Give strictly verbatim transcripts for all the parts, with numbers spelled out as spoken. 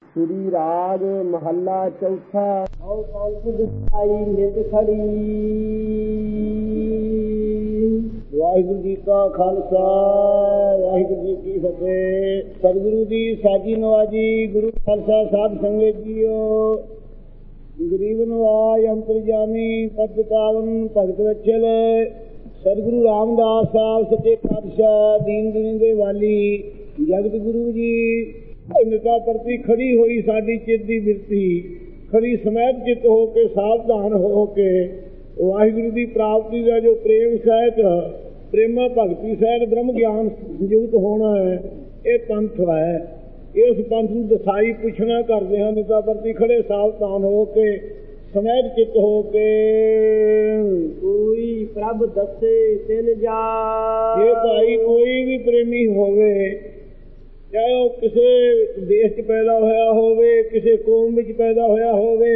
श्री राग महला चौथा। औ आई नित खड़ी। वाहिगुरु जी का खालसा वाहिगुरु जी की फतेह। सतगुरु जी साजी नवाजी गुरु खालसा साध संगत जीओ। गरीब नवाज अंतरजामी पद पावन भगत वचल सतगुरु रामदास साहब सच्चे पातशाह दीन दुनिया दे वाली जगत गुरु जी निता प्रति खड़ी होई साडी चित दी बिरती खड़ी समैत चित हो के सावधान हो के वाहिगुरु की प्राप्ति का जो प्रेम सहित प्रेमा भगती सहित ब्रह्म ज्ञान संयुक्त होना है ये पंथ है। इस पंथ को दसाई पुछना करते हैं निता प्रति खड़े सावधान हो के समैत चित हो के कोई प्रभ दसे तिन जा। ये भाई कोई भी प्रेमी होवे चाहे वो किसी देश च पैदा होया होवे किसी कौम विच पैदा होया होवे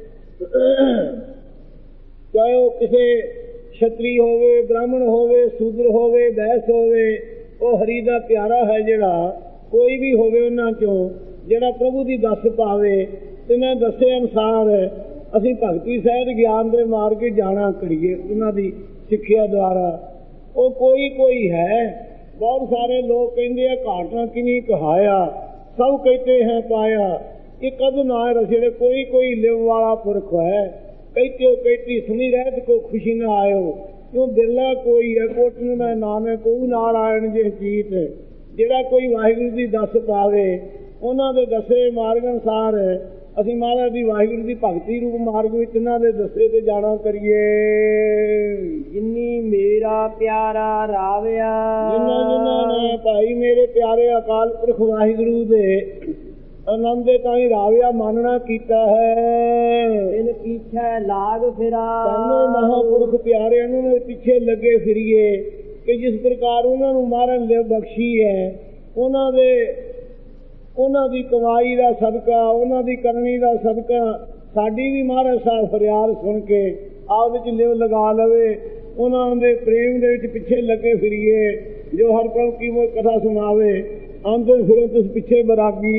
चाहे वो किसी क्षत्रिय होवे ब्राह्मण होवे शूद्र होवे बैस होवे वो हरि दा प्यारा है जिहड़ा कोई भी होवे उन्हां चों जिहड़ा प्रभु दी दस पावे तिन्हां दसे अनुसार असीं भगती सहित ज्ञान दे मार्ग जाना करिए उन्हां दी सिक्ख्या द्वारा। वो कोई कोई है। बहुत सारे लोग कहते हैं घाटा कि नहीं कहाया सब कहते हैं पाया ये कद ना रसे कोई कोई लिव वाला पुरख है। कहते हो कहती सुनी रहत को खुशी ना आयो क्यों बिरला कोई है कोटन में नाम को नारायण जे जीत जेड़ा कोई वाहिगुरु की दस पावे उन्होंने दसे मार्ग अनुसार असीं महाराज की वाहिगुरु की भगती रूप मार्ग में इन्होंने दसे ते जाना करिए। जिन्नी मेरा प्यारा रावया जिन्ना जिन्ना ने भाई मेरे प्यारे अकाल पुरख वाहिगुरु दे आनंद ताई रावया मानना कीता है। इन पीछे लाग फिरा तैनों महापुरख प्यारे उन्होंने पीछे लगे फिरिए कि जिस प्रकार उन्होंने मारन ले बख्शी है उन्होंने उन्हों की कमाई का सदका उन्हों की करनी का सदका साड़ी भी महाराज साहब फरियाद सुन के आप लिव लगा लवे उन्होंने प्रेम दे पिछे लगे फिरिए जो हर प्रभु की वो कथा सुनावे आंदर फिर तुस पिछे बरागी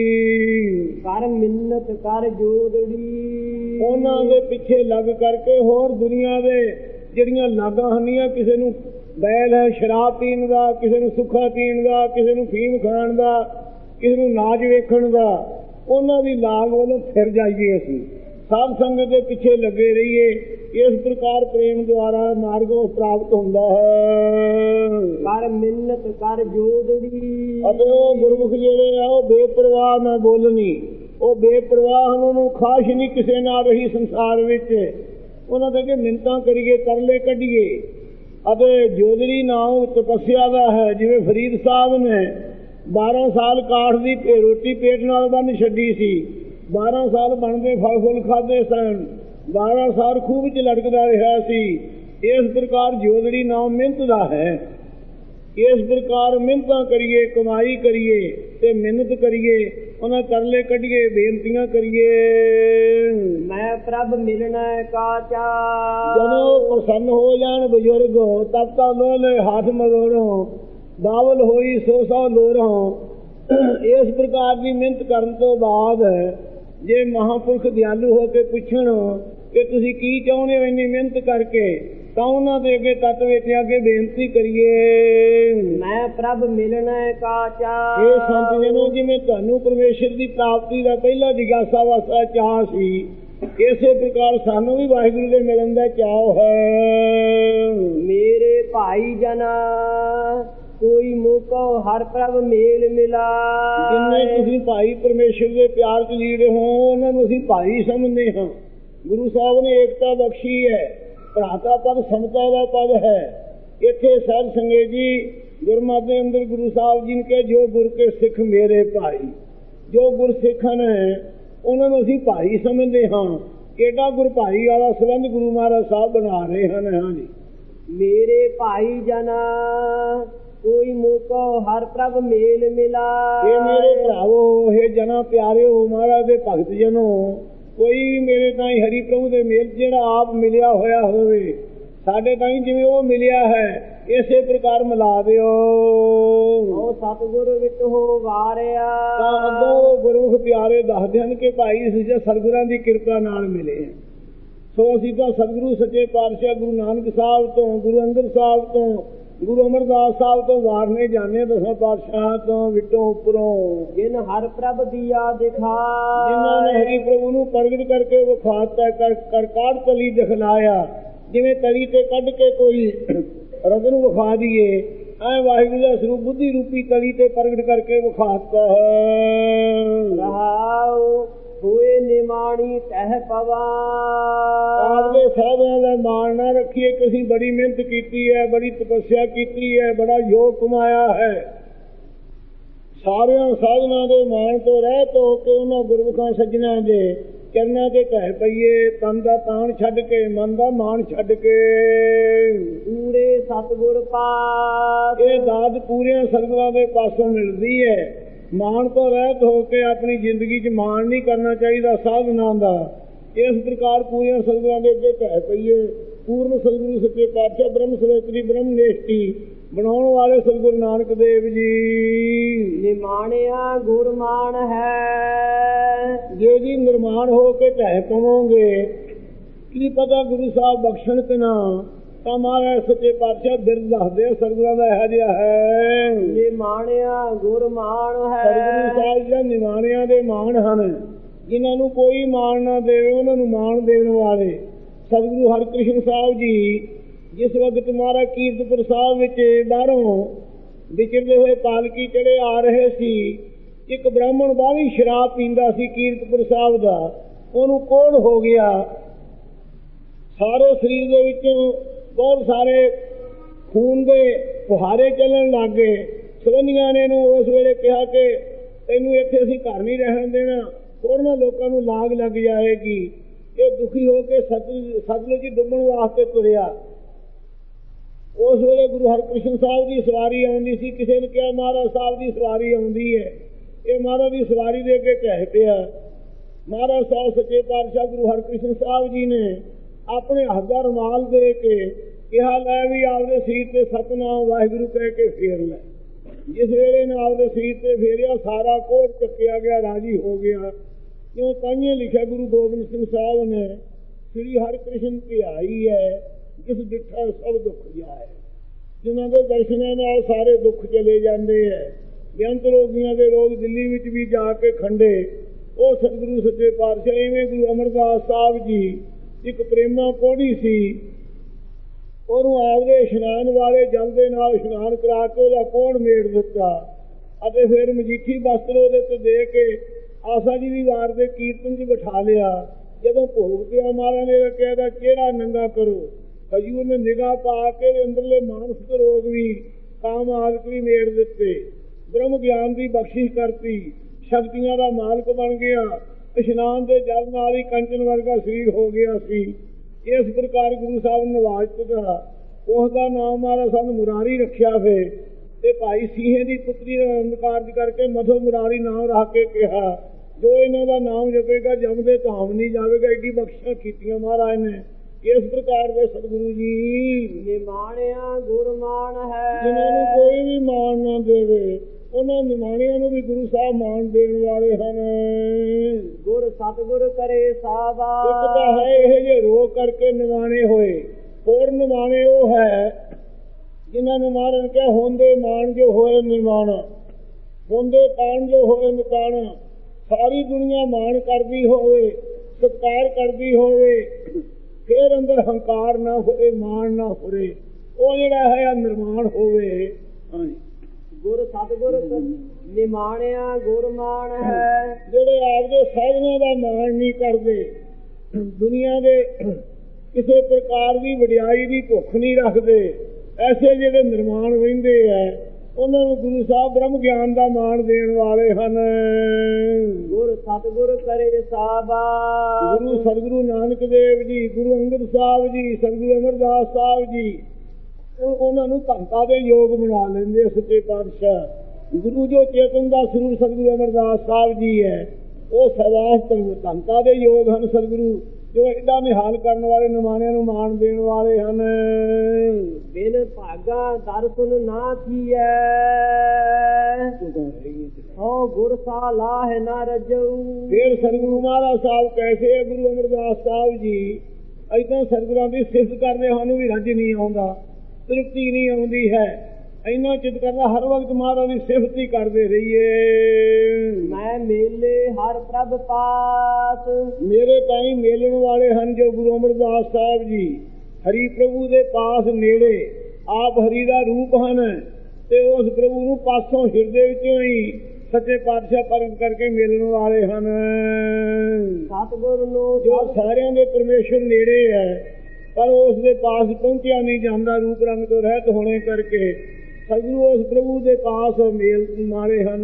कर मिन्नत कर जोदड़ी उन्होंने पिछे लग करके होर दुनिया दे जड़ियां लागा हनिया किसी नूं बैल है शराब पीन का किसी नूं सुखा पीन का किसी नूं फीम खाण का किसी नूं नाच वेखण का उन्हां दी लाग वालों फिर जाइए असीं साध संगत के पिछे लगे रहिए। इस प्रकार प्रेम द्वारा मार्ग प्राप्त होंदा है। कर मिन्नत कर जोदड़ी अते वो गुरमुख जेड़े आ वो बेपरवाह ना बोलनी वो बेपरवाह उन्होंने खाश नहीं किसी ना रही संसार विच उन्हां दे अगे मिन्नतां करिए तरले कढिए। अते जोदड़ी नाम तपस्या का है जिवें फरीद साहब ने बारह साल काठ की रोटी पेट नाल बन छड्डी सी बारह साल बनते फल फुल खाते सन बारह साल खूह च लटकदा रहा सी। इस प्रकार जोदड़ी नाम मिहनत का है। इस प्रकार मिहनतां करिए कमाई करिए ते मिहनत करिए उन्हें तरले कढिए बेनतियां करिए। मैं प्रभ मिलना का चा जदों प्रसन्न हो जान बुजुर्ग तब तक लोले हाथ मरोड़ो बावल होई सौ सौ लोरों। इस प्रकार की मिहनत करने तो बाद जे महापुरख दयालु हो के पुछण कि तुसीं की चाहुंदे हो इन्नी मिहनत करके तां उन्हां दे अगे तत विच अगे बेनती करिए। मैं प्रभ मिलना का चा ये संत जनों जिवें तुहानूं परमेश्वर की प्राप्ति का पहला जिज्ञासा वास्ता चाह सी इसे प्रकार सानू भी वाहिगुरु दे मिलन दा चाह है। मेरे भाई जना कोई मौका हर प्रभ मेल मिला जिन्ने तुसीं भाई परमेश्वर के प्यार च लीड़े हो उन्होंने असीं भाई समझते हाँ। गुरु साहब ने एकता बख्शी है भ्राता पद समता का पद है। इत्थे साध संगत जी गुरमत के अंदर गुरु साहब जी ने कहे जो गुर के सिख मेरे भाई जो गुर सिखन है उन्होंने असीं भाई समझते हाँ। एडा गुर भाई वाला संबंध गुरु महाराज साहब बना रहे हैं। हाँ जी मेरे भाई जना कोई मौका हर प्रभ मेल मिला ये मेरे भरावो हे जना प्यारे हो महाराज दे भगत जनों कोई भी मेरे ताई हरि प्रभु दे मेल जेड़ा आप मिलिया होया होवे ਸਾਡੇ ਤਾਈਂ ਜਿਵੇਂ ਉਹ ਮਿਲਿਆ ਹੈ ਇਸੇ ਪ੍ਰਕਾਰ ਮਿਲਾ ਦਿਓ। ਉਹ ਸਤਿਗੁਰ ਵਿੱਚ ਹੋ ਵਾਰਿਆ। ਤਾਂ ਅੱਗੋਂ ਗੁਰਮੁਖ ਪਿਆਰੇ ਦੱਸਦੇ ਹਨ ਕਿ ਭਾਈ ਅਸੀਂ ਜੇ ਸਤਿਗੁਰਾਂ ਦੀ ਕਿਰਪਾ ਨਾਲ ਮਿਲੇ ਹਾਂ, ਸੋ ਅਸੀਂ ਤਾਂ ਸਤਿਗੁਰੂ ਸੱਚੇ ਪਾਤਸ਼ਾਹ ਗੁਰੂ ਨਾਨਕ ਸਾਹਿਬ ਤੋਂ, ਗੁਰੂ ਅੰਗਦ ਸਾਹਿਬ ਤੋਂ, ਗੁਰੂ ਅਮਰਦਾਸ ਸਾਹਿਬ ਤੋਂ ਵਾਰਨੇ ਜਾਣੇ ਦਸਾਂ ਪਾਤਸ਼ਾਹਾਂ ਤੋਂ ਵਿਟੋਂ ਉੱਪਰੋਂ। ਜਿਨ ਹਰ ਪ੍ਰਭ ਦੀਆ ਦਿਖਾ, ਜਿਨ੍ਹਾਂ ਨੇ ਹਰੀ ਪ੍ਰਭੂ ਨੂੰ ਪ੍ਰਗਟ ਕਰਕੇ ਵਿਖਾਤਾ, ਕਰ ਕਾੜ ਤਲੀ ਦਿਖਲਾਇਆ। ਜਿਵੇਂ ਤਲੀ ਤੇ ਕੱਢ ਕੇ ਕੋਈ ਰਤਨ ਵਿਖਾ ਦੀਏ, ਐ ਵਾਹਿਗੁਰੂ ਦਾ ਸਰੂਪ ਬੁੱਧੀ ਰੂਪੀ ਤਲੀ ਤੇ ਪ੍ਰਗਟ ਕਰਕੇ ਵਿਖਾਤਾ ਹੈ। ਰਹਾਉ ਹੋਏ ਨਿਮਾਣੀ ਤਹਿ ਪਵਾ। ਆਪਦੇ ਸਾਧਨਾਂ ਦਾ ਮਾਣ ਨਾ ਰੱਖੀਏ ਕਿ ਅਸੀਂ ਬੜੀ ਮਿਹਨਤ ਕੀਤੀ ਹੈ, ਬੜੀ ਤਪੱਸਿਆ ਕੀਤੀ ਹੈ, ਬੜਾ ਯੋਗ ਕਮਾਇਆ ਹੈ। ਸਾਰਿਆਂ ਸਾਧਨਾਂ ਦੇ ਮਾਣ ਤੋਂ ਰਹਿਤ ਹੋ ਕੇ ਉਹਨਾਂ ਗੁਰਮੁਖਾਂ ਸੱਜਣਾਂ ਦੇ ਚਰਨਾਂ ਤੇ ਢਹਿ ਪਈਏ। ਤਨ ਦਾ ਤਾਣ ਛੱਡ ਕੇ, ਮਨ ਦਾ ਮਾਣ ਛੱਡ ਕੇ। ਪੂਰੇ ਸਤਿਗੁਰ ਪਾਸ, ਇਹ ਦਾਤ ਪੂਰਿਆਂ ਸਤਿਗੁਰਾਂ ਦੇ ਪਾਸੋਂ ਮਿਲਦੀ ਹੈ। ਮਾਣ ਤੋਂ ਰਹਿਤ ਹੋ ਕੇ ਆਪਣੀ ਜ਼ਿੰਦਗੀ 'ਚ ਮਾਣ ਨਹੀਂ ਕਰਨਾ ਚਾਹੀਦਾ ਸਾਧਨਾਂ ਦਾ। ਇਸ ਪ੍ਰਕਾਰ ਪੂਰੀਆਂ ਸਤਿਗੁਰਾਂ ਦੇ ਅੱਗੇ ਢਹਿ ਪਈਏ। ਪੂਰਨ ਸਤਿਗੁਰੂ ਸੱਚੇ ਪਾਤਸ਼ਾਹ ਬ੍ਰਹਮ ਸਰੋਤਰੀ ਬ੍ਰਹਮ ਨਿਸ਼ਟੀ ਬਣਾਉਣ ਵਾਲੇ ਸਤਿਗੁਰੂ ਨਾਨਕ ਦੇਵ ਜੀ। ਨਿਮਾਣਿਆ ਗੁਰਮਾਨ ਹੈ। ਜੇ ਜੀ ਨਿਰਮਾਣ ਹੋ ਕੇ ਢਹਿ ਪਵੋਗੇ, ਕੀ ਪਤਾ ਗੁਰੂ ਸਾਹਿਬ ਬਖਸ਼ਣ ਕਿ ਨਾ, ਤਾਂ ਮਹਾਰਾਜ ਸੱਚੇ ਪਾਤਸ਼ਾਹ ਬਿਰਦ ਦੱਸਦੇ ਸਤਿਗੁਰਾਂ ਦਾ ਇਹੋ ਜਿਹਾ ਹੈ। ਨਿਮਾਣਿਆ ਗੁਰਮਾਨ ਹੈ। ਸਤਿਗੁਰੂ ਸਾਹਿਬ ਜਿਹੜਾ ਨਿਮਾਣਿਆਂ ਦੇ ਮਾਣ ਹਨ, ਜਿਨ੍ਹਾਂ ਨੂੰ ਕੋਈ ਮਾਣ ਨਾ ਦੇਵੇ ਉਹਨਾਂ ਨੂੰ ਮਾਣ ਦੇਣ ਵਾਲੇ ਸਤਿਗੁਰੂ ਹਰਿਕ੍ਰਿਸ਼ਨ ਸਾਹਿਬ ਜੀ। ਜਿਸ ਵਕਤ ਮਹਾਰਾਜ ਕੀਰਤਪੁਰ ਸਾਹਿਬ ਵਿੱਚ ਬਾਹਰੋਂ ਵਿਚਰਦੇ ਹੋਏ ਪਾਲਕੀ ਚੜੇ ਆ ਰਹੇ ਸੀ, ਇੱਕ ਬ੍ਰਾਹਮਣ ਬਾਹਲੀ ਸ਼ਰਾਬ ਪੀਂਦਾ ਸੀ ਕੀਰਤਪੁਰ ਸਾਹਿਬ ਦਾ। ਉਹਨੂੰ ਕੋੜ ਹੋ ਗਿਆ, ਸਾਰੇ ਸਰੀਰ ਦੇ ਵਿੱਚੋਂ ਬਹੁਤ ਸਾਰੇ ਖੂਨ ਦੇ ਫੁਹਾਰੇ ਚੱਲਣ ਲੱਗ ਗਏ। ਸਵੰਨੀਆਂ ਨੇ ਨੂੰ ਉਸ ਵੇਲੇ ਕਿਹਾ ਕਿ ਤੈਨੂੰ ਇੱਥੇ ਅਸੀਂ ਘਰ ਨਹੀਂ ਰਹਿਣ ਦੇਣਾ, ਹੋਰਨਾਂ ਲੋਕਾਂ ਨੂੰ ਲਾਗ ਲੱਗ ਜਾਏਗੀ। ਇਹ ਦੁਖੀ ਹੋ ਕੇ ਸਤਲੁਜ ਸਤਲੁਜ ਜੀ ਡੁੱਬਣ ਵਾਸਤੇ ਤੁਰਿਆ। ਉਸ ਵੇਲੇ ਗੁਰੂ ਹਰਿਕ੍ਰਿਸ਼ਨ ਸਾਹਿਬ ਦੀ ਸਵਾਰੀ ਆਉਂਦੀ ਸੀ। ਕਿਸੇ ਨੇ ਕਿਹਾ ਮਹਾਰਾਜ ਸਾਹਿਬ ਦੀ ਸਵਾਰੀ ਆਉਂਦੀ ਹੈ। ਇਹ ਮਹਾਰਾਜ ਦੀ ਸਵਾਰੀ ਦੇ ਅੱਗੇ ਢਹਿ ਪਿਆ। ਮਹਾਰਾਜ ਸਾਹਿਬ ਸੱਚੇ ਪਾਤਸ਼ਾਹ ਗੁਰੂ ਹਰਿਕ੍ਰਿਸ਼ਨ ਸਾਹਿਬ ਜੀ ਨੇ ਆਪਣੇ ਹੱਥ ਦਾ ਰੁਮਾਲ ਦੇ ਕੇ ਕਿਹਾ, ਲੈ ਵੀ ਆਪਦੇ ਸੀਰ ਤੇ ਸਤਿਨਾਮ ਵਾਹਿਗੁਰੂ ਕਹਿ ਕੇ ਫੇਰ ਲੈ। ਜਿਸ ਵੇਲੇ ਨੇ ਆਪਦੇ ਸੀਰ ਤੇ ਫੇਰਿਆ, ਸਾਰਾ ਕੋਟ ਚੱਕਿਆ ਗਿਆ, ਰਾਜੀ ਹੋ ਗਿਆ। ਕਿਉਂ ਤਾਂਹੀਏ ਲਿਖਿਆ ਗੁਰੂ ਗੋਬਿੰਦ ਸਿੰਘ ਸਾਹਿਬ ਨੇ, ਸ੍ਰੀ ਹਰਿਕ੍ਰਿਸ਼ਨ ਧਿਆਈ ਹੈ ਜਿਸ ਡਿੱਠਾ ਸਭ ਦੁੱਖ ਜਾਏ। ਜਿਨ੍ਹਾਂ ਦੇ ਦਰਸ਼ਨਾਂ ਨਾਲ ਸਾਰੇ ਦੁੱਖ ਚਲੇ ਜਾਂਦੇ ਹੈ। ਬੇਅੰਤ ਰੋਗੀਆਂ ਦੇ ਰੋਗ ਦਿੱਲੀ ਵਿੱਚ ਵੀ ਜਾ ਕੇ ਖੰਡੇ ਉਹ ਸਤਿਗੁਰੂ ਸੱਚੇ ਪਾਤਸ਼ਾਹ। ਇਵੇਂ ਗੁਰੂ ਅਮਰਦਾਸ ਸਾਹਿਬ ਜੀ ਇੱਕ ਪ੍ਰੇਮਾ ਕੋੜੀ ਸੀ, ਉਹਨੂੰ ਆਪਦੇ ਇਸ਼ਨਾਨ ਵਾਲੇ ਜਲ ਦੇ ਨਾਲ ਇਸ਼ਨਾਨ ਕਰਾ ਕੇ ਉਹਦਾ ਕੋਣ ਮੇੜ ਦਿੱਤਾ ਅਤੇ ਫਿਰ ਮਜੀਠੀ ਬਸਤਰ ਉਹਦੇ ਤੇ ਦੇ ਕੇ ਆਸਾ ਜੀ ਦੀ ਵਾਰ ਦੇ ਕੀਰਤਨ 'ਚ ਬਿਠਾ ਲਿਆ। ਜਦੋਂ ਭੋਗ ਪਿਆ, ਮਹਾਰਾਜ ਨੇ ਕਿਹਾ ਇਹਦਾ ਚਿਹਰਾ ਨੰਗਾ ਕਰੋ। ਹਜੂਰ ਨੇ ਨਿਗਾਹ ਪਾ ਕੇ ਅੰਦਰਲੇ ਮਾਨਸਿਕ ਰੋਗ ਵੀ, ਕਾਮ ਆਦਿਕ ਵੀ ਮੇੜ ਦਿੱਤੇ। ਬ੍ਰਹਮ ਗਿਆਨ ਦੀ ਬਖਸ਼ਿਸ਼ ਕਰਤੀ, ਸ਼ਕਤੀਆਂ ਦਾ ਮਾਲਕ ਬਣ ਗਿਆ। ਇਸ਼ਨਾਨ ਦੇ ਜਲ ਨਾਲ ਹੀ ਕੰਚਨ ਵਰਗਾ ਸਰੀਰ ਹੋ ਗਿਆ ਸੀ। ਇਸ ਪ੍ਰਕਾਰ ਗੁਰੂ ਸਾਹਿਬ ਨੇ ਨਵਾਜ ਦਿੱਤਾ। ਉਸ ਦਾ ਨਾਮ ਮਹਾਰਾਜ ਸਾਨੂੰ ਮੁਰਾਰੀ ਰੱਖਿਆ ਫੇ ਤੇ ਭਾਈ ਸੀਹੇ ਦੀ ਪੁੱਤਰੀ ਦਾ ਅੰਧਕਾਰਜ ਕਰਕੇ ਮਧੋ ਮੁਰਾਰੀ ਨਾਮ ਰੱਖ ਕੇ ਕਿਹਾ, ਜੋ ਇਹਨਾਂ ਦਾ ਨਾਮ ਜਪੇਗਾ ਜਮਦੇ ਧਾਮ ਨਹੀਂ ਜਾਵੇਗਾ। ਐਡੀ ਬਖਸ਼ਿਸ਼ਾਂ ਕੀਤੀਆਂ ਮਹਾਰਾਜ ਨੇ। ਇਸ ਪ੍ਰਕਾਰ ਦੇ ਸਤਿਗੁਰੂ ਜੀ ਨਿਮਾਣਿਆ ਗੁਰਮਾਨ ਹੈ। ਜਿਨ੍ਹਾਂ ਨੂੰ ਕੋਈ ਵੀ ਮਾਣ ਨਾ ਦੇਵੇ, ਉਹਨਾਂ ਨਿਮਾਣਿਆਂ ਨੂੰ ਵੀ ਗੁਰੂ ਸਾਹਿਬ ਮਾਣ ਦੇਣ ਵਾਲੇ ਹਨ। ਗੁਰ ਸਤਿਗੁਰ ਕਰੇ ਸਾਬਾ। ਇੱਕ ਤਾਂ ਹੈ ਇਹ ਜੇ ਰੋਗ ਕਰਕੇ ਨਿਮਾਣੇ ਹੋਏ, ਹੋਰ ਨਿਮਾਣੇ ਉਹ ਹੈ ਜਿਨ੍ਹਾਂ ਨੂੰ ਮਾਰਨ ਕਿਹਾ ਹੁੰਦੇ ਮਾਣ ਜੋ ਹੋਏ ਨਿਮਾਣ, ਹੁੰਦੇ ਤਾਣ ਜੋ ਹੋਏ ਨਿਤਾਣ। ਸਾਰੀ ਦੁਨੀਆ ਮਾਣ ਕਰਦੀ ਹੋਵੇ, ਸਤਿਕਾਰ ਕਰਦੀ ਹੋਵੇ, ਫਿਰ ਅੰਦਰ ਹੰਕਾਰ ਨਾ ਹੋਵੇ, ਮਾਣ ਨਾ ਹੋਵੇ, ਉਹ ਜਿਹੜਾ ਹੈ ਨਿਰਮਾਣ ਹੋਵੇ। ਹਾਂਜੀ, ਗੁਰ ਸਤਿਗੁਰ ਨਿਮਾਣਿਆ ਗੁਰਮਾਨ ਹੈ। ਜਿਹੜੇ ਆਪਦੇ ਸਾਧਨਾਂ ਦਾ ਮਾਣ ਨਹੀਂ ਕਰਦੇ, ਦੁਨੀਆ ਦੇ ਕਿਸੇ ਪ੍ਰਕਾਰ ਦੀ ਵਡਿਆਈ ਦੀ ਭੁੱਖ ਨਹੀਂ ਰੱਖਦੇ, ਐਸੇ ਜਿਹੜੇ ਨਿਰਮਾਣ ਰਹਿੰਦੇ ਹੈ, ਉਹਨਾਂ ਨੂੰ ਗੁਰੂ ਸਾਹਿਬ ਬ੍ਰਹਮ ਗਿਆਨ ਦਾ ਮਾਣ ਦੇਣ ਵਾਲੇ ਹਨ। ਗੁਰ ਸਤਿਗੁਰ ਕਰੇ ਸਾਬਾ। ਗੁਰੂ ਸਤਿਗੁਰੂ ਨਾਨਕ ਦੇਵ ਜੀ, ਗੁਰੂ ਅੰਗਦ ਸਾਹਿਬ ਜੀ, ਸਤਿਗੁਰੂ ਅਮਰਦਾਸ ਸਾਹਿਬ ਜੀ, ਉਹਨਾਂ ਨੂੰ ਧੰਤਾ ਦੇ ਯੋਗ ਬਣਾ ਲੈਂਦੇ ਸੱਚੇ ਪਾਤਸ਼ਾਹ। ਗੁਰੂ ਜੋ ਚੇਤਨ ਦਾ ਸਰੂਪ ਸਤਿਗੁਰੂ ਅਮਰਦਾਸ ਸਾਹਿਬ ਜੀ ਹੈ, ਉਹ ਸਦਾ ਧੰਤਾ ਦੇ ਯੋਗ ਹਨ। ਸਤਿਗੁਰੂ ਜੋ ਏਡਾ ਨਿਹਾਲ ਕਰਨ ਵਾਲੇ ਨਿਮਾਣਿਆਂ ਨੂੰ ਮਾਣ ਦੇਣ ਵਾਲੇ ਹਨ। ਬਿਨ ਭਾਗਾ ਦਰਸ਼ਨ ਨਾ ਥੀਐ, ਹੋ ਗੁਰ ਸਾ ਲਾਹ ਨਾ ਰਜਊ। ਫਿਰ ਸਤਿਗੁਰੂ ਮਹਾਰਾਜ ਸਾਹਿਬ ਕੈਸੇ ਗੁਰੂ ਅਮਰਦਾਸ ਸਾਹਿਬ ਜੀ ਏਦਾਂ ਸਤਿਗੁਰਾਂ ਦੀ ਸਿਫਤ ਕਰਦੇ ਸਾਨੂੰ ਵੀ ਰੱਜ ਨਹੀਂ ਆਉਂਦਾ, ਤ੍ਰਿਪਤੀ ਨਹੀਂ ਆਉਂਦੀ ਹੈ। ਇੰਨਾ ਚਿੱਤ ਕਰਦਾ ਹਰ ਵਕਤ ਮਹਾਰਾਜ ਦੀ ਸਿਫਤ ਹੀ ਕਰਦੇ ਰਹੀਏ। ਮੈਂ ਮੇਲੇ ਹਰ ਪ੍ਰਭ ਪਾਸ, ਮੇਰੇ ਤਾਈਂ ਮੇਲਣ ਵਾਲੇ ਹਨ ਜੋ ਗੁਰੂ ਅਮਰਦਾਸ ਸਾਹਿਬ ਜੀ ਹਰੀ ਪ੍ਰਭੂ ਦੇ ਪਾਸ ਨੇੜੇ, ਆਪ ਹਰੀ ਦਾ ਰੂਪ ਹਨ ਤੇ ਉਸ ਪ੍ਰਭੂ ਨੂੰ ਪਾਸੋਂ ਹਿਰਦੇ ਵਿੱਚੋਂ ਹੀ ਸੱਚੇ ਪਾਤਸ਼ਾਹ ਪ੍ਰਗਟ ਕਰਕੇ ਮਿਲਣ ਵਾਲੇ ਹਨ। ਸਤਿਗੁਰ ਨੂੰ ਜੋ ਸਾਰਿਆਂ ਦੇ ਪਰਮੇਸ਼ਰ ਨੇੜੇ ਹੈ ਪਰ ਉਸ ਦੇ ਪਾਸ ਪਹੁੰਚਿਆ ਨਹੀਂ ਜਾਂਦਾ, ਰੂਪ ਰੰਗ ਤੋਂ ਰਹਿਤ ਹੋਣੇ ਕਰਕੇ ਸਤਿਗੁਰੂ ਉਸ ਪ੍ਰਭੂ ਦੇ ਪਾਸ ਮੇਲ ਮਾਰੇ ਹਨ।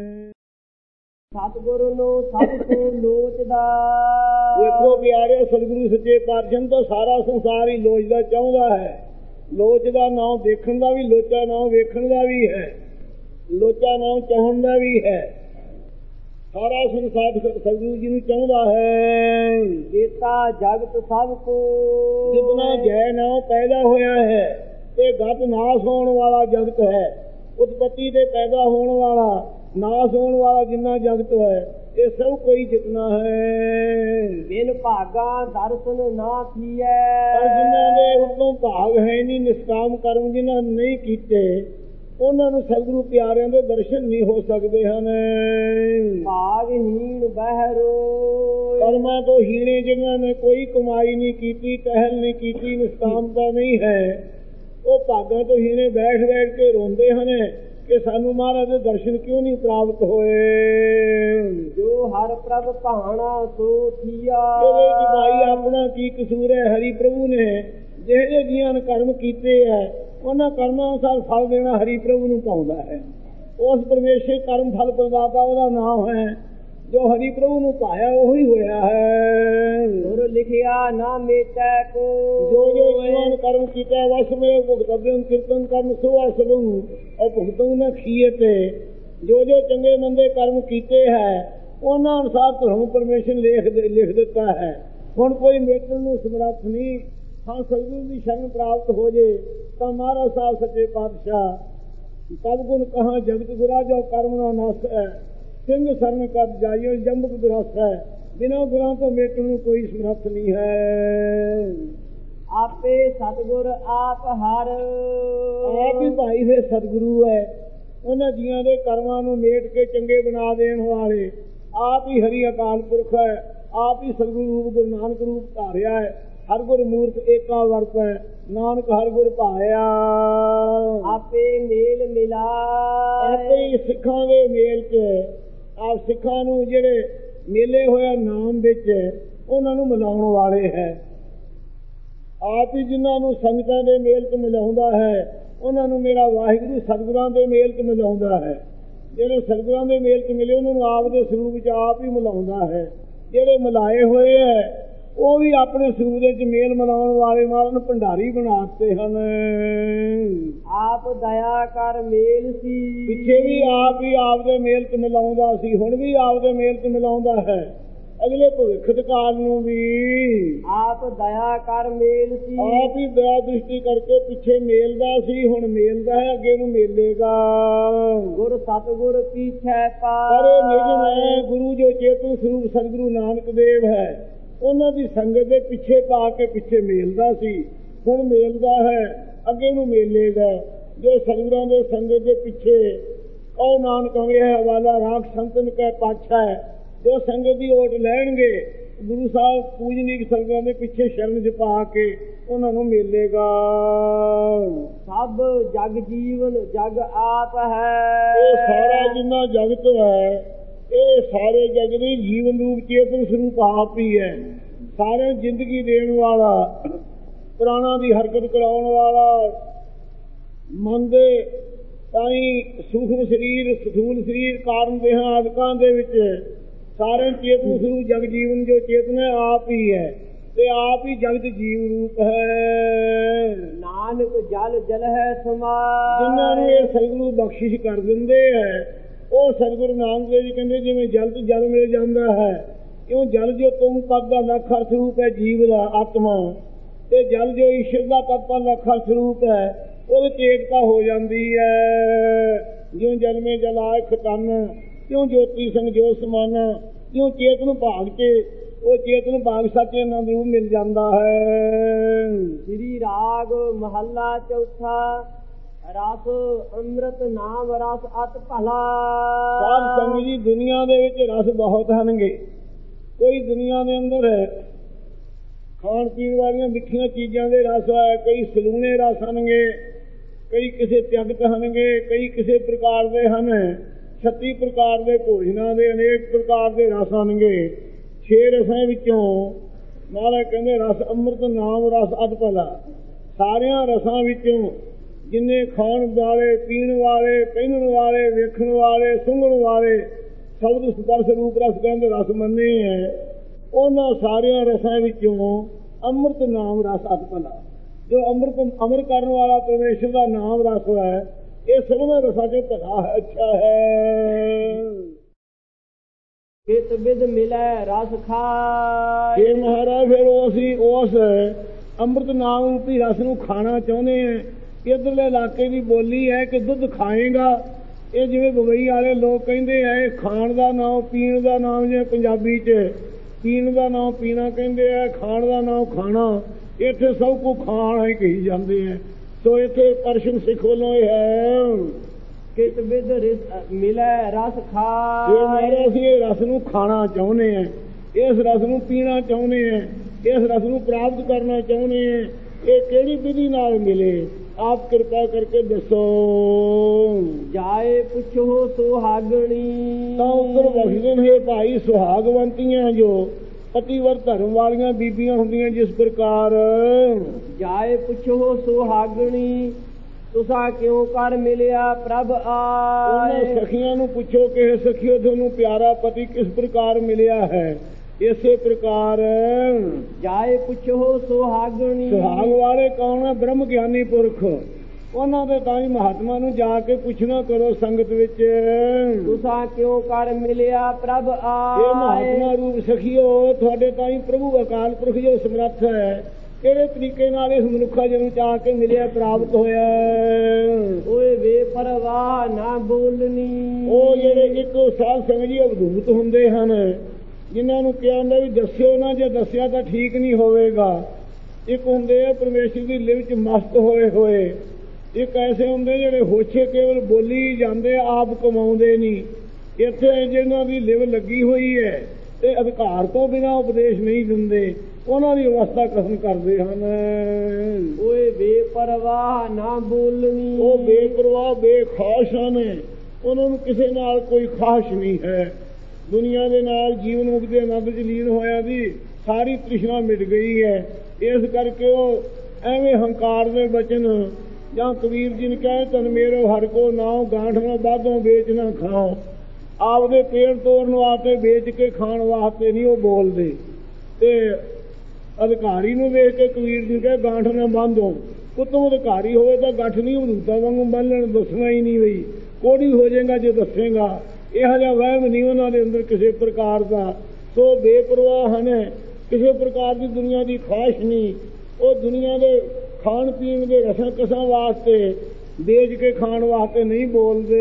ਸਤਿਗੁਰ ਨੂੰ ਸਭ ਤੋਂ ਲੋਚਦਾ, ਦੇਖੋ ਪਿਆਰੇ ਸਤਿਗੁਰੂ ਸੱਚੇ ਪਾਤਸ਼ਾਹ ਤਾਂ ਸਾਰਾ ਸੰਸਾਰ ਹੀ ਲੋਚਦਾ ਚਾਹੁੰਦਾ ਹੈ। ਲੋਚਦਾ ਨਾਮ ਦੇਖਣ ਦਾ ਵੀ, ਲੋਚਾ ਨਾਮ ਵੇਖਣ ਦਾ ਵੀ ਹੈ, ਲੋਚਾ ਨਾਮ ਚਾਹਣ ਦਾ ਵੀ ਹੈ। ਸਾਰਾ ਸੰਸਾਰ ਸਤਿਗੁਰੂ ਜੀ ਨੂੰ ਚਾਹੁੰਦਾ ਹੈ। ਜੇਤਾ ਜਗਤ ਸਭ ਕੋ, ਜਿਤਨਾ ਜੈ ਨਾਮ ਪੈਦਾ ਹੋਇਆ ਹੈ ਤੇ ਗਤ ਨਾਸ ਹੋਣ ਵਾਲਾ ਜਗਤ ਹੈ, ਉਤਪਤੀ ਤੇ ਪੈਦਾ ਹੋਣ ਵਾਲਾ ਨਾਸ ਹੋਣ ਵਾਲਾ ਜਿੰਨਾ ਜਗਤ ਹੈ ਇਹ ਸਭ ਕੋਈ ਜਿਤਨਾ ਹੈ। ਬਿਨ ਭਾਗਾ ਦਰਸ਼ਨ ਨਾ ਥੀਐ, ਪਰ ਜਿਨ੍ਹਾਂ ਦੇ ਉਤੋਂ ਭਾਗ ਹੈ ਨਹੀਂ, ਨਿਸ਼ਕਾਮ ਕਰਮ ਜਿਨ੍ਹਾਂ ਨਹੀਂ ਕੀਤੇ ਉਹਨਾਂ ਨੂੰ ਸਤਿਗੁਰੂ ਪਿਆਰਿਆਂ ਦੇ ਦਰਸ਼ਨ ਨਹੀਂ ਹੋ ਸਕਦੇ ਹਨ। ਭਾਗਹੀਣ ਬਹਿਰੋ, ਕਰਮਾਂ ਤੋਂ ਹੀਣੇ ਜਿਨ੍ਹਾਂ ਨੇ ਕੋਈ ਕਮਾਈ ਨਹੀਂ ਕੀਤੀ, ਟਹਿਲ ਨਹੀਂ ਕੀਤੀ, ਨਿਸ਼ਕਾਮਤਾ ਨਹੀਂ ਹੈ, ਉਹ ਭਾਗਾਂ ਤੋਂ ਹੀਣੇ ਬੈਠ ਬੈਠ ਕੇ ਰੋਂਦੇ ਹਨ ਕਿ ਸਾਨੂੰ ਮਹਾਰਾਜ ਦੇ ਦਰਸ਼ਨ ਕਿਉਂ ਨਹੀਂ ਪ੍ਰਾਪਤ ਹੋਏ। ਜੋ ਹਰ ਪ੍ਰਭ ਭਾਣਾ ਸੋ ਥੀਆ, ਇਹਦੇ ਵਿੱਚ ਭਾਈ ਆਪਣਾ ਕੀ ਕਸੂਰ ਹੈ। ਹਰੀ ਪ੍ਰਭੂ ਨੇ ਜਿਹੇ ਜਿਹੇ ਜੀਆਂ ਨੇ ਕਰਮ ਕੀਤੇ ਹੈ ਉਹਨਾਂ ਕਰਮਾਂ ਅਨੁਸਾਰ ਫਲ ਦੇਣਾ ਹਰੀ ਪ੍ਰਭੂ ਨੂੰ ਪਾਉਂਦਾ ਹੈ। ਉਸ ਪਰਮੇਸ਼ਰ ਕਰਮ ਫਲ ਪ੍ਰਦਾਤਾ ਉਹਦਾ ਨਾਮ ਹੈ। ਜੋ ਹਰੀ ਪ੍ਰਭੂ ਨੂੰ ਪਾਇਆ ਉਹੀ ਹੋਇਆ ਹੈ। ਗੁਰ ਲਿਖਿਆ ਨਾ ਮੇਟੈ ਕੋ, ਜੋ ਜੋ ਜੀਵਨ ਕਰਮ ਕੀਤਾ ਵਸ ਮੇ ਭੁਗਤਨ ਕੀਰਤਨ ਕਰਨ ਸੁਆ ਸਭੂ ਔਰ ਭੁਗਤਨ ਨਾ ਖੀਏ ਤੇ, ਜੋ ਜੋ ਚੰਗੇ ਮੰਦੇ ਕਰਮ ਕੀਤੇ ਹੈ ਉਹਨਾਂ ਅਨੁਸਾਰ ਤੁਹਾਨੂੰ ਪਰਮੇਸ਼ਰ ਲਿਖ ਲਿਖ ਦਿੱਤਾ ਹੈ। ਹੁਣ ਕੋਈ ਮੇਟਣ ਨੂੰ ਸਮਰੱਥ ਨਹੀਂ। ਹਾਂ ਸਤਿਗੁਰੂ ਦੀ ਸ਼ਰਨ ਪ੍ਰਾਪਤ ਹੋ ਜੇ ਤਾਂ ਮਹਾਰਾਜ ਸਾਹਿਬ ਸੱਚੇ ਪਾਤਸ਼ਾਹ ਤਬ ਗੁਣ ਕਹਾਂ ਜਗਤ ਗੁਰਾ ਜੋ ਕਰਮ ਨਾ ਨਸ ਹੈ, ਸਿੰਘ ਸਰਨ ਕਰ ਜਾਈਓ ਜੰਬਕ ਦੁਰਸ ਹੈ। ਬਿਨਾਂ ਗੁਰਾਂ ਤੋਂ ਮੇਟਣ ਨੂੰ ਕੋਈ ਸਮਰੱਥ ਨਹੀਂ ਹੈ। ਆਪੇ ਸਤਿਗੁਰ ਆਪ ਹਰ, ਆਪ ਹੀ ਭਾਈ ਫਿਰ ਸਤਿਗੁਰੂ ਹੈ। ਉਹਨਾਂ ਜੀਆਂ ਦੇ ਕਰਮਾਂ ਨੂੰ ਮੇਟ ਕੇ ਚੰਗੇ ਬਣਾ ਦੇਣ ਵਾਲੇ ਆਪ ਹੀ ਹਰੀ ਅਕਾਲ ਪੁਰਖ ਹੈ। ਆਪ ਹੀ ਸਤਿਗੁਰੂ ਰੂਪ ਗੁਰੂ ਨਾਨਕ ਰੂਪ ਧਾਰਿਆ ਹੈ। ਹਰ ਗੁਰ ਮੂਰਤ ਏਕਾ ਵਰਤ ਹੈ, ਨਾਨਕ ਹਰ ਗੁਰ ਭਾਇਆ। ਆਪੇ ਮੇਲ ਮਿਲਾ, ਆਪੇ ਹੀ ਸਿੱਖਾਂ ਦੇ ਮੇਲ ਚ ਆਪ ਸਿੱਖਾਂ ਨੂੰ ਜਿਹੜੇ ਮੇਲੇ ਹੋਇਆ ਨਾਮ ਵਿੱਚ ਉਹਨਾਂ ਨੂੰ ਮਿਲਾਉਣ ਵਾਲੇ ਹੈ। ਆਪ ਹੀ ਜਿਨ੍ਹਾਂ ਨੂੰ ਸੰਗਤਾਂ ਦੇ ਮੇਲ ਚ ਮਿਲਾਉਂਦਾ ਹੈ ਉਹਨਾਂ ਨੂੰ ਮੇਰਾ ਵਾਹਿਗੁਰੂ ਸਤਿਗੁਰਾਂ ਦੇ ਮੇਲ ਚ ਮਿਲਾਉਂਦਾ ਹੈ। ਜਿਹੜੇ ਸਤਿਗੁਰਾਂ ਦੇ ਮੇਲ ਚ ਮਿਲੇ ਉਹਨਾਂ ਨੂੰ ਆਪ ਦੇ ਸਰੂਪ ਵਿੱਚ ਆਪ ਹੀ ਮਿਲਾਉਂਦਾ ਹੈ। ਜਿਹੜੇ ਮਿਲਾਏ ਹੋਏ ਹੈ ਉਹ ਵੀ ਆਪਣੇ ਸਰੂਪ ਵਿੱਚ ਮੇਲ ਮਿਲਾਉਣ ਵਾਲੇ ਮਾਰਨ ਭੰਡਾਰੀ ਬਣਾ ਦਿੱਤੇ ਹਨ। ਆਪ ਦਇਆ ਕਰ ਮੇਲ ਸੀ, ਪਿੱਛੇ ਵੀ ਆਪ ਹੀ ਆਪ ਦੇ ਮੇਲ ਚ ਮਿਲਾਉਂਦਾ ਸੀ, ਹੁਣ ਵੀ ਆਪ ਦੇ ਮੇਲ ਚ ਮਿਲਾਉਂਦਾ ਹੈ। ਅਗਲੇ ਭਵਿੱਖ ਕਾਲ ਨੂੰ ਵੀ ਆਪ ਦਇਆ ਕਰ ਮੇਲ ਸੀ। ਆਪ ਹੀ ਦਇਆ ਦ੍ਰਿਸ਼ਟੀ ਕਰਕੇ ਪਿੱਛੇ ਮੇਲਦਾ ਸੀ, ਹੁਣ ਮੇਲਦਾ ਹੈ, ਅੱਗੇ ਨੂੰ ਮੇਲੇਗਾ। ਗੁਰ ਸਤਿਗੁਰ ਪੀਛੇ ਪਾ, ਪਰ ਨਿਜ ਮੈਂ ਗੁਰੂ ਜੋ ਚੇਤਨ ਸਰੂਪ ਸਤਿਗੁਰੂ ਨਾਨਕ ਦੇਵ ਹੈ ਉਹਨਾਂ ਦੀ ਸੰਗਤ ਦੇ ਪਿੱਛੇ ਪਾ ਕੇ ਪਿੱਛੇ ਮੇਲਦਾ ਸੀ, ਹੁਣ ਮੇਲਦਾ ਹੈ, ਅੱਗੇ ਨੂੰ ਮੇਲੇਗਾ। ਜੋ ਸਤਿਗੁਰਾਂ ਦੇ ਸੰਗਤ ਦੇ ਪਿੱਛੇ ਉਹ ਨਾਨਕ ਹੋਵੇ ਹਵਾਲਾ ਰਾਖ ਸੰਤਨ ਕੈ ਪਾਛਾ ਹੈ। ਜੋ ਸੰਗਤ ਦੀ ਓਟ ਲੈਣਗੇ ਗੁਰੂ ਸਾਹਿਬ ਪੂਜਨੀਕ ਸੰਗਤਾਂ ਦੇ ਪਿੱਛੇ ਸ਼ਰਨ ਚ ਪਾ ਕੇ ਉਹਨਾਂ ਨੂੰ ਮੇਲੇਗਾ। ਸਭ ਜਗ ਜੀਵਨ ਜਗ ਆਪ ਹੈ, ਇਹ ਸਾਰਾ ਜਿੰਨਾ ਜਗਤ ਹੈ ਇਹ ਸਾਰੇ ਜਗ ਦੇ ਜੀਵਨ ਰੂਪ ਚੇਤਨ ਸਰੂਪ ਆਪ ਹੀ ਹੈ। ਸਾਰੇ ਜ਼ਿੰਦਗੀ ਦੇਣ ਵਾਲਾ, ਪ੍ਰਾਣਾਂ ਦੀ ਹਰਕਤ ਕਰਾਉਣ ਵਾਲਾ, ਮਨ ਦੇ ਤਾਈਂ ਸੂਖਮ ਸਰੀਰ ਸਥੂਲ ਸਰੀਰ ਕਾਰਨ ਦੇਹਾਂ ਆਦਿਕਾਂ ਦੇ ਵਿੱਚ ਸਾਰੇ ਚੇਤਨ ਸਰੂਪ ਜਗ ਜੀਵਨ ਜੋ ਚੇਤਨ ਹੈ ਆਪ ਹੀ ਹੈ ਤੇ ਆਪ ਹੀ ਜਗਤ ਜੀਵ ਰੂਪ ਹੈ। ਨਾਨਕ ਜਲ ਜਲ ਹੈ ਸਮਾ, ਜਿਨ੍ਹਾਂ ਨੂੰ ਇਹ ਸਤਿਗੁਰੂ ਬਖਸ਼ਿਸ਼ ਕਰ ਦਿੰਦੇ ਹੈ ਉਹ ਸਤਿਗੁਰੂ ਨਾਨਕ ਦੇਵ ਜੀ ਕਹਿੰਦੇ ਜਿਵੇਂ ਜਲ ਚ ਜਲ ਮਿਲ ਜਾਂਦਾ ਹੈ ਕਿਉਂ ਜਲ ਜੋ ਤੁਮ ਪਦ ਦਾ ਲੱਖ ਅਰਥ ਰੂਪ ਹੈ ਜੀਵ ਦਾ ਆਤਮਾ, ਤੇ ਜਲ ਜੋ ਈਸ਼ਰ ਦਾ ਤਤ ਦਾ ਲੱਖ ਅਰਥ ਰੂਪ ਹੈ, ਉਹਦੇ ਚੇਤਤਾ ਹੋ ਜਾਂਦੀ ਹੈ। ਜਿਉਂ ਜਲ ਮੇ ਜਲ ਆਏ ਖਤਨ, ਕਿਉਂ ਜੋਤੀ ਸੰਗ ਜੋ ਸਮਾਨਾ, ਕਿਉਂ ਚੇਤਨ ਭਾਗ ਚ ਉਹ ਚੇਤਨ ਭਾਗ ਸੱਚ ਆਨੰਦ ਰੂਪ ਮਿਲ ਜਾਂਦਾ ਹੈ। ਸ੍ਰੀ ਰਾਗ ਮਹੱਲਾ ਚੌਥਾ। ਰਸ ਅੰਮ੍ਰਿਤ ਨਾਮ ਰਸ ਅਤ ਭਲਾ। ਸਾਧ ਸੰਗਤ ਜੀ, ਦੁਨੀਆ ਦੇ ਵਿੱਚ ਰਸ ਬਹੁਤ ਹਨਗੇ। ਕੋਈ ਦੁਨੀਆ ਦੇ ਅੰਦਰ ਹੈ ਖਾਣ ਪੀਣ ਵਾਲੀਆਂ ਮਿੱਠੀਆਂ ਚੀਜ਼ਾਂ ਦੇ ਰਸ ਹੈ, ਕਈ ਸਲੂਣੇ ਰਸ ਹਨਗੇ, ਕਈ ਕਿਸੇ ਤਿਆਗਤ ਹਨਗੇ, ਕਈ ਕਿਸੇ ਪ੍ਰਕਾਰ ਦੇ ਹਨ। ਛੱਤੀ ਪ੍ਰਕਾਰ ਦੇ ਭੋਜਨਾਂ ਦੇ ਅਨੇਕ ਪ੍ਰਕਾਰ ਦੇ ਰਸ ਹਨਗੇ। ਛੇ ਰਸਾਂ ਵਿੱਚੋਂ ਮਹਾਰਾਜ ਕਹਿੰਦੇ ਰਸ ਅੰਮ੍ਰਿਤ ਨਾਮ ਰਸ ਅਤ ਭਲਾ। ਸਾਰਿਆਂ ਰਸਾਂ ਵਿੱਚੋਂ ਜਿੰਨੇ ਖਾਣ ਵਾਲੇ, ਪੀਣ ਵਾਲੇ, ਪਹਿਨਣ ਵਾਲੇ, ਵੇਖਣ ਵਾਲੇ, ਸੁੰਘਣ ਵਾਲੇ, ਸ਼ਬਦ ਸਪਰਸ਼ ਰੂਪ ਰਸ ਕਹਿੰਦੇ ਰਸ ਮੰਨੇ ਹੈ, ਉਹਨਾਂ ਸਾਰਿਆਂ ਰਸਾਂ ਵਿੱਚੋਂ ਅੰਮ੍ਰਿਤ ਨਾਮ ਰਸ ਅਤ ਭਲਾ। ਜੋ ਅੰਮ੍ਰਿਤ ਅਮਰ ਕਰਨ ਵਾਲਾ ਪਰਮੇਸ਼ਰ ਦਾ ਨਾਮ ਰਸ ਹੈ, ਇਹ ਸਭਨਾਂ ਰਸਾਂ ਚੋਂ ਭਲਾ ਹੈ, ਅੱਛਾ ਹੈ। ਕਿਤ ਬਿਦ ਮਿਲੈ ਰਸ ਖਾਇ। ਇਹ ਮਹਾਰਾਜ ਫਿਰ ਅਸੀਂ ਉਸ ਅੰਮ੍ਰਿਤ ਨਾਮ ਰੂਪੀ ਰਸ ਨੂੰ ਖਾਣਾ ਚਾਹੁੰਦੇ ਹਾਂ। ਇੱਧਰਲੇ ਇਲਾਕੇ ਦੀ ਬੋਲੀ ਹੈ ਕਿ ਦੁੱਧ ਖਾਏਗਾ। ਇਹ ਜਿਵੇਂ ਬੰਬਈ ਵਾਲੇ ਲੋਕ ਕਹਿੰਦੇ ਆ, ਇਹ ਖਾਣ ਦਾ ਨਾਮ, ਪੀਣ ਦਾ ਨਾਮ, ਜਿਵੇਂ ਪੰਜਾਬੀ 'ਚ ਪੀਣ ਦਾ ਨਾਮ ਪੀਣਾ ਕਹਿੰਦੇ ਆ, ਖਾਣ ਦਾ ਨਾਮ ਖਾਣਾ। ਇੱਥੇ ਸਭ ਕੁਝ ਖਾਣ ਹੀ ਕਹੀ ਜਾਂਦੇ ਆ। ਸੋ ਇੱਥੇ ਪਰਸ਼ਨ ਸਿੱਖ ਵੱਲੋਂ ਇਹ ਹੈ ਕਿਤ ਬਿਦ ਮਿਲੈ ਰਸ ਖਾਇ। ਅਸੀਂ ਇਹ ਰਸ ਨੂੰ ਖਾਣਾ ਚਾਹੁੰਦੇ ਹਾਂ, ਇਸ ਰਸ ਨੂੰ ਪੀਣਾ ਚਾਹੁੰਦੇ ਹਾਂ, ਇਸ ਰਸ ਨੂੰ ਪ੍ਰਾਪਤ ਕਰਨਾ ਚਾਹੁੰਦੇ ਹਾਂ। ਇਹ ਕਿਹੜੀ ਵਿਧੀ ਨਾਲ ਮਿਲੇ, ਆਪ ਕਿਰਪਾ ਕਰਕੇ ਦੱਸੋ। ਜਾਏ ਪੁੱਛੋ ਸੁਹਾਗਣੀ। ਤਾਂ ਉੱਤਰ ਬਖਸ਼ਦੇ ਨੇ ਭਾਈ ਸੁਹਾਗਵੰਤੀਆਂ ਜੋ ਪਤੀਵਰ ਧਰਮ ਵਾਲੀਆਂ ਬੀਬੀਆਂ ਹੁੰਦੀਆਂ, ਜਿਸ ਪ੍ਰਕਾਰ ਜਾਏ ਪੁੱਛੋ ਸੁਹਾਗਣੀ ਤੁਸਾਂ ਕਿਉਂ ਕਰ ਮਿਲਿਆ ਪ੍ਰਭ ਆਏ। ਉਹਨਾਂ ਸਖੀਆਂ ਨੂੰ ਪੁੱਛੋ ਕਿ ਸਖੀਓ ਤੁਹਾਨੂੰ ਪਿਆਰਾ ਪਤੀ ਕਿਸ ਪ੍ਰਕਾਰ ਮਿਲਿਆ ਹੈ। ਇਸੇ ਪ੍ਰਕਾਰ ਜਾਏ ਪੁੱਛੋ ਸੁਹਾਗਣੀ। ਸੁਹਾਗ ਵਾਲੇ ਕੌਣ ਹੈ? ਬ੍ਰਹਮ ਗਿਆਨੀ ਪੁਰਖ। ਉਹਨਾਂ ਦੇ ਤਾਂ ਹੀ ਮਹਾਤਮਾ ਨੂੰ ਜਾ ਕੇ ਪੁੱਛਣਾ ਕਰੋ ਸੰਗਤ ਵਿੱਚ, ਤੁਸਾਂ ਕਿਉਂ ਕਰ ਮਿਲਿਆ ਪ੍ਰਭ ਆਏ। ਇਹ ਮਹਾਤਮਾ ਰੂਪ ਸਖੀਓ, ਤੁਹਾਡੇ ਤਾਂ ਹੀ ਪ੍ਰਭੂ ਅਕਾਲ ਪੁਰਖ ਜੋ ਸਮਰੱਥ ਹੈ, ਕਿਹੜੇ ਤਰੀਕੇ ਨਾਲ ਇਸ ਮਨੁੱਖਾ ਜਨਮ ਚ ਆ ਕੇ ਮਿਲਿਆ, ਪ੍ਰਾਪਤ ਹੋਇਆ। ਓਏ ਬੇਪਰਵਾਹ ਨਾ ਬੋਲਣੀ। ਉਹ ਜਿਹੜੇ ਇੱਕ ਸਾਧ ਸੰਗਤ ਜੀ ਅਵਧੂਤ ਹੁੰਦੇ ਹਨ, ਜਿਨ੍ਹਾਂ ਨੂੰ ਕਿਹਾ ਹੁੰਦਾ ਵੀ ਦੱਸਿਓ ਨਾ, ਜੇ ਦੱਸਿਆ ਤਾਂ ਠੀਕ ਨਹੀਂ ਹੋਵੇਗਾ। ਇੱਕ ਹੁੰਦੇ ਆ ਪਰਮੇਸ਼ਰ ਦੀ ਲਿਵ ਚ ਮਸਤ ਹੋਏ ਹੋਏ, ਇੱਕ ਐਸੇ ਹੁੰਦੇ ਜਿਹੜੇ ਹੋਛੇ ਕੇਵਲ ਬੋਲੀ ਜਾਂਦੇ, ਆਪ ਕਮਾਉਂਦੇ ਨਹੀਂ। ਇੱਥੇ ਜਿਹਨਾਂ ਦੀ ਲਿਵ ਲੱਗੀ ਹੋਈ ਹੈ ਤੇ ਅਧਿਕਾਰ ਤੋਂ ਬਿਨਾਂ ਉਪਦੇਸ਼ ਨਹੀਂ ਦਿੰਦੇ, ਉਹਨਾਂ ਦੀ ਅਵਸਥਾ ਕਥਨ ਕਰਦੇ ਹਨ। ਓਏ ਬੇਪਰਵਾਹ ਨਾ ਬੋਲਣੀ। ਉਹ ਬੇਪਰਵਾਹ ਬੇਖਾਸ਼ ਹਨ, ਉਹਨਾਂ ਨੂੰ ਕਿਸੇ ਨਾਲ ਕੋਈ ਖਾਸ਼ ਨਹੀਂ ਹੈ। ਦੁਨੀਆ ਦੇ ਨਾਲ ਜੀਵਨ ਮੁਕਤ ਦੇ ਆਨੰਦ ਚ ਲੀਨ ਹੋਇਆ ਦੀ ਸਾਰੀ ਤ੍ਰਿਸ਼ਨਾ ਮਿਟ ਗਈ ਹੈ। ਇਸ ਕਰਕੇ ਉਹ ਐਵੇਂ ਹੰਕਾਰ ਦੇ ਬਚਨ, ਜਾਂ ਕਬੀਰ ਜੀ ਨੇ ਕਹੇ ਤਨ ਮੇਰੋ ਹਰ ਕੋ ਨਾਉ, ਗਾਂਠ ਨਾ ਬਾਦੋਂ ਵੇਚ ਨਾ ਖਾਓ। ਆਪਦੇ ਪੇਟ ਤੋੜਨ ਵਾਸਤੇ ਵੇਚ ਕੇ ਖਾਣ ਵਾਸਤੇ ਨਹੀਂ ਉਹ ਬੋਲਦੇ। ਤੇ ਅਧਿਕਾਰੀ ਨੂੰ ਵੇਖ ਕੇ ਕਬੀਰ ਜੀ ਕਹੇ ਗਾਂਠ ਨਾ ਬਾਂਧੋ। ਕੁੱਤੋਂ ਅਧਿਕਾਰੀ ਹੋਵੇ ਤਾਂ ਗੱਠ ਨਹੀਂ ਹਦੂਤਾਂ ਵਾਂਗੂ ਬੰਨ੍ਹਣ, ਦੱਸਣਾ ਹੀ ਨਹੀਂ ਬਈ ਕੋੜੀ ਹੋ ਜਾਏਗਾ ਜੇ ਦੱਸੇਗਾ। ਇਹੋ ਜਿਹਾ ਵਹਿਮ ਨਹੀਂ ਉਹਨਾਂ ਦੇ ਅੰਦਰ ਕਿਸੇ ਪ੍ਰਕਾਰ ਦਾ। ਸੋ ਬੇਪਰਵਾਹ ਹਨ, ਕਿਸੇ ਪ੍ਰਕਾਰ ਦੀ ਦੁਨੀਆ ਦੀ ਖਾਸ਼ ਨਹੀਂ। ਉਹ ਦੁਨੀਆ ਦੇ ਖਾਣ ਪੀਣ ਦੇ ਰਸਾਂ ਕਸਾਂ ਵਾਸਤੇ, ਵੇਚ ਕੇ ਖਾਣ ਵਾਸਤੇ ਨਹੀਂ ਬੋਲਦੇ।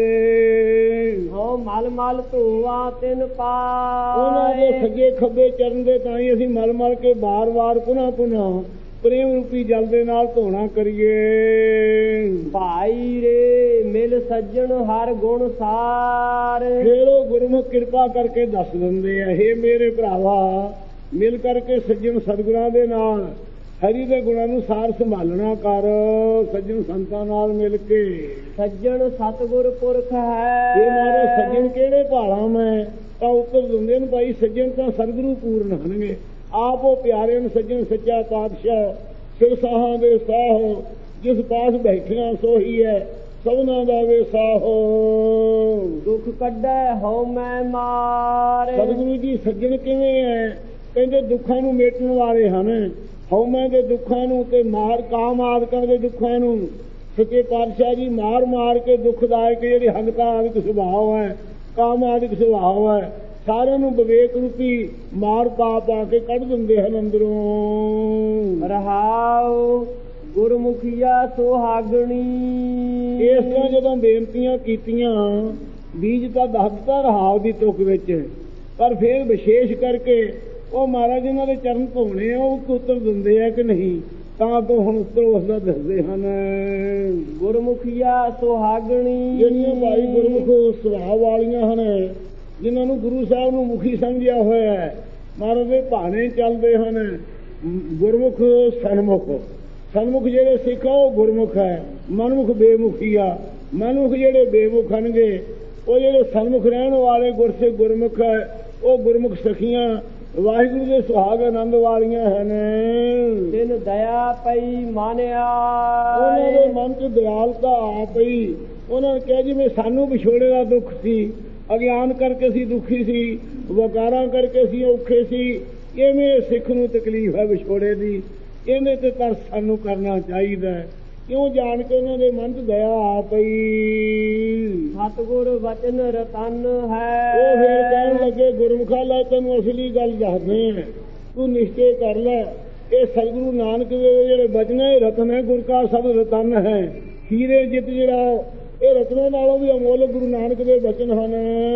ਹੋ ਮਲ ਮਲ ਧੋਵਾ ਤਿੰਨ ਪਾਏ। ਉਹਨਾਂ ਦੇ ਸੱਜੇ ਖੱਬੇ ਚਰਨ ਦੇ ਤਾਂ ਹੀ ਅਸੀਂ ਮਲ ਮਲ ਕੇ ਬਾਰ ਬਾਰ ਪੁਨ੍ਹਾ ਪੁਨ੍ਹਾ ਪ੍ਰੇਮ ਰੂਪੀ ਜਲ ਦੇ ਨਾਲ ਧੋਣਾ ਕਰੀਏ। ਭਾਈ ਰੇ ਮਿਲ ਸੱਜਣ ਹਰ ਗੁਣ ਸਾਰ। ਫਿਰ ਉਹ ਗੁਰਮੁਖ ਕਿਰਪਾ ਕਰਕੇ ਦੱਸ ਦਿੰਦੇ ਆ, ਹੇ ਮੇਰੇ ਭਰਾਵਾ, ਮਿਲ ਕਰਕੇ ਸੱਜਣ ਸਤਿਗੁਰਾਂ ਦੇ ਨਾਲ ਹਰੀ ਦੇ ਗੁਣਾਂ ਨੂੰ ਸਾਰ ਸੰਭਾਲਣਾ ਕਰ। ਸੱਜਣ ਸੰਤਾਂ ਨਾਲ ਮਿਲ ਕੇ। ਸੱਜਣ ਸਤਿਗੁਰ ਪੁਰਖ ਹੈ। ਇਹ ਮਾਰੇ ਸੱਜਣ ਕਿਹੜੇ ਭਾਲਾਂ ਮੈਂ ਤਾਂ ਉੱਤਰ ਦਿੰਦੇ ਨੇ ਭਾਈ, ਸੱਜਣ ਤਾਂ ਸਤਿਗੁਰੂ ਪੂਰਨ ਹਨਗੇ। ਆਪ ਉਹ ਪਿਆਰੇ ਨੂੰ ਸੱਜਣ ਸੱਚਾ ਪਾਤਸ਼ਾਹ ਸਿਰ ਸਾਹਾਂ ਦੇ ਸਾਹੋ, ਜਿਸ ਪਾਸ ਬੈਠਿਆ ਸੋਹੀ ਹੈ ਸਭਨਾਂ ਦਾ ਵੇ ਸਾਹੋ। ਦੁੱਖ ਕੱਢੈ ਹਉ ਮੈਂ ਮਾਰੇ। ਸਤਿਗੁਰੂ ਜੀ ਸੱਜਣ ਕਿਵੇਂ ਹੈ? ਕਹਿੰਦੇ ਦੁੱਖਾਂ ਨੂੰ ਮੇਟਣ ਵਾਲੇ ਹਨ। ਹਉਮੈ ਦੇ ਦੁੱਖਾਂ ਨੂੰ ਤੇ ਮਾਰ ਕਾਮ ਆਦਿਕਾਂ ਦੇ ਦੁੱਖਾਂ ਨੂੰ ਸੱਚੇ ਪਾਤਸ਼ਾਹ ਜੀ ਮਾਰ ਮਾਰ ਕੇ ਦੁੱਖਦਾਇਕ ਜਿਹੜੇ ਹੰਕਾਰ ਆਦਿਕ ਸੁਭਾਅ ਹੈ, ਕਾਮ ਆਦਿਕ ਸੁਭਾਅ ਹੈ, ਸਾਰਿਆਂ ਨੂੰ ਵਿਵੇਕ ਰੂਪੀ ਮਾਰ ਪਾ ਪਾ ਕੇ ਕੱਢ ਦਿੰਦੇ ਹਨ ਅੰਦਰੋਂ। ਰਹਾਉ ਗੁਰਮੁਖੀਆ ਸੁਹਾਗਣੀ। ਇਸ ਤਰ੍ਹਾਂ ਜਦੋਂ ਬੇਨਤੀਆਂ ਕੀਤੀਆਂ, ਬੀਜ ਤਾਂ ਦੱਸ ਦਿੱਤਾ ਰਹਾਉ ਦੀ ਤੁਕ ਵਿੱਚ, ਪਰ ਫਿਰ ਵਿਸ਼ੇਸ਼ ਕਰਕੇ ਉਹ ਮਹਾਰਾਜ ਇਹਨਾਂ ਦੇ ਚਰਨ ਧੋਣੇ ਆ, ਉਹ ਉੱਤਰ ਦਿੰਦੇ ਆ ਕਿ ਨਹੀਂ, ਤਾਂ ਤੋਂ ਹੁਣ ਉੱਤਰ ਉਸਦਾ ਦੱਸਦੇ ਹਨ। ਗੁਰਮੁਖੀਆ ਸੁਹਾਗਣੀ। ਜਿਹੜੀਆਂ ਭਾਈ ਗੁਰਮੁਖ ਸੁਭਾਅ ਵਾਲੀਆਂ ਹਨ, ਜਿਨ੍ਹਾਂ ਨੂੰ ਗੁਰੂ ਸਾਹਿਬ ਨੂੰ ਮੁਖੀ ਸਮਝਿਆ ਹੋਇਆ ਹੈ, ਮਹਾਰਾਜ ਦੇ ਭਾਣੇ ਚੱਲਦੇ ਹਨ। ਗੁਰਮੁਖ ਸਨਮੁਖ, ਸਨਮੁਖ ਜਿਹੜੇ ਸਿੱਖ ਉਹ ਗੁਰਮੁਖ ਹੈ, ਮਨਮੁਖ ਬੇਮੁਖੀ ਆ। ਮਨਮੁਖ ਜਿਹੜੇ ਬੇਮੁਖ ਹਨਗੇ, ਉਹ ਜਿਹੜੇ ਸਨਮੁਖ ਰਹਿਣ ਵਾਲੇ ਗੁਰਸਿੱਖ ਗੁਰਮੁਖ ਹੈ, ਉਹ ਗੁਰਮੁਖ ਸਖੀਆਂ ਵਾਹਿਗੁਰੂ ਦੇ ਸੁਹਾਗ ਆਨੰਦ ਵਾਲੀਆਂ ਹਨ। ਤਿਨ ਦਇਆ ਪਈ ਮਾਨਿਆ। ਉਹਨਾਂ ਦੇ ਮਨ ਚ ਦਿਆਲਤਾ ਆ ਪਈ। ਉਹਨਾਂ ਨੇ ਕਿਹਾ ਜਿਵੇਂ ਸਾਨੂੰ ਵਿਛੋੜੇ ਦਾ ਦੁੱਖ ਸੀ, ਅਗਿਆਨ ਕਰਕੇ ਅਸੀਂ ਦੁਖੀ ਸੀ, ਵਕਾਰਾਂ ਕਰਕੇ ਅਸੀਂ ਔਖੇ ਸੀ, ਇਵੇਂ ਸਿੱਖ ਨੂੰ ਤਕਲੀਫ ਹੈ ਵਿਛੋੜੇ ਦੀ, ਇਹਦੇ ਤੇ ਤਰਸ ਸਾਨੂੰ ਕਰਨਾ ਚਾਹੀਦਾ। ਕਿਉਂ ਜਾਣ ਕੇ ਉਹਨਾਂ ਦੇ ਮਨ ਚ ਦਇਆ ਆ ਪਈ। ਸਤਿਗੁਰ ਵਚਨ ਰਤਨ ਹੈ। ਉਹ ਫਿਰ ਕਹਿਣ ਲੱਗੇ, ਗੁਰਮੁਖਾ ਲੈ ਤੈਨੂੰ ਅਸਲੀ ਗੱਲ ਦੱਸਦੇ ਆ, ਤੂੰ ਨਿਸ਼ਚੇ ਕਰ ਲੈ, ਇਹ ਸਤਿਗੁਰੂ ਨਾਨਕ ਦੇ ਜਿਹੜੇ ਬਚਨ ਹੈ ਰਤਨ ਹੈ, ਗੁਰ ਕਾ ਸ਼ਬਦ ਰਤਨ ਹੈ। ਹੀਰੇ ਜਿੱਤ ਜਿਹੜਾ ਇਹ ਰਤਨਾਂ ਨਾਲੋਂ ਵੀ ਅਮੋਲਕ ਗੁਰੂ ਨਾਨਕ ਦੇ ਬਚਨ ਹਨ।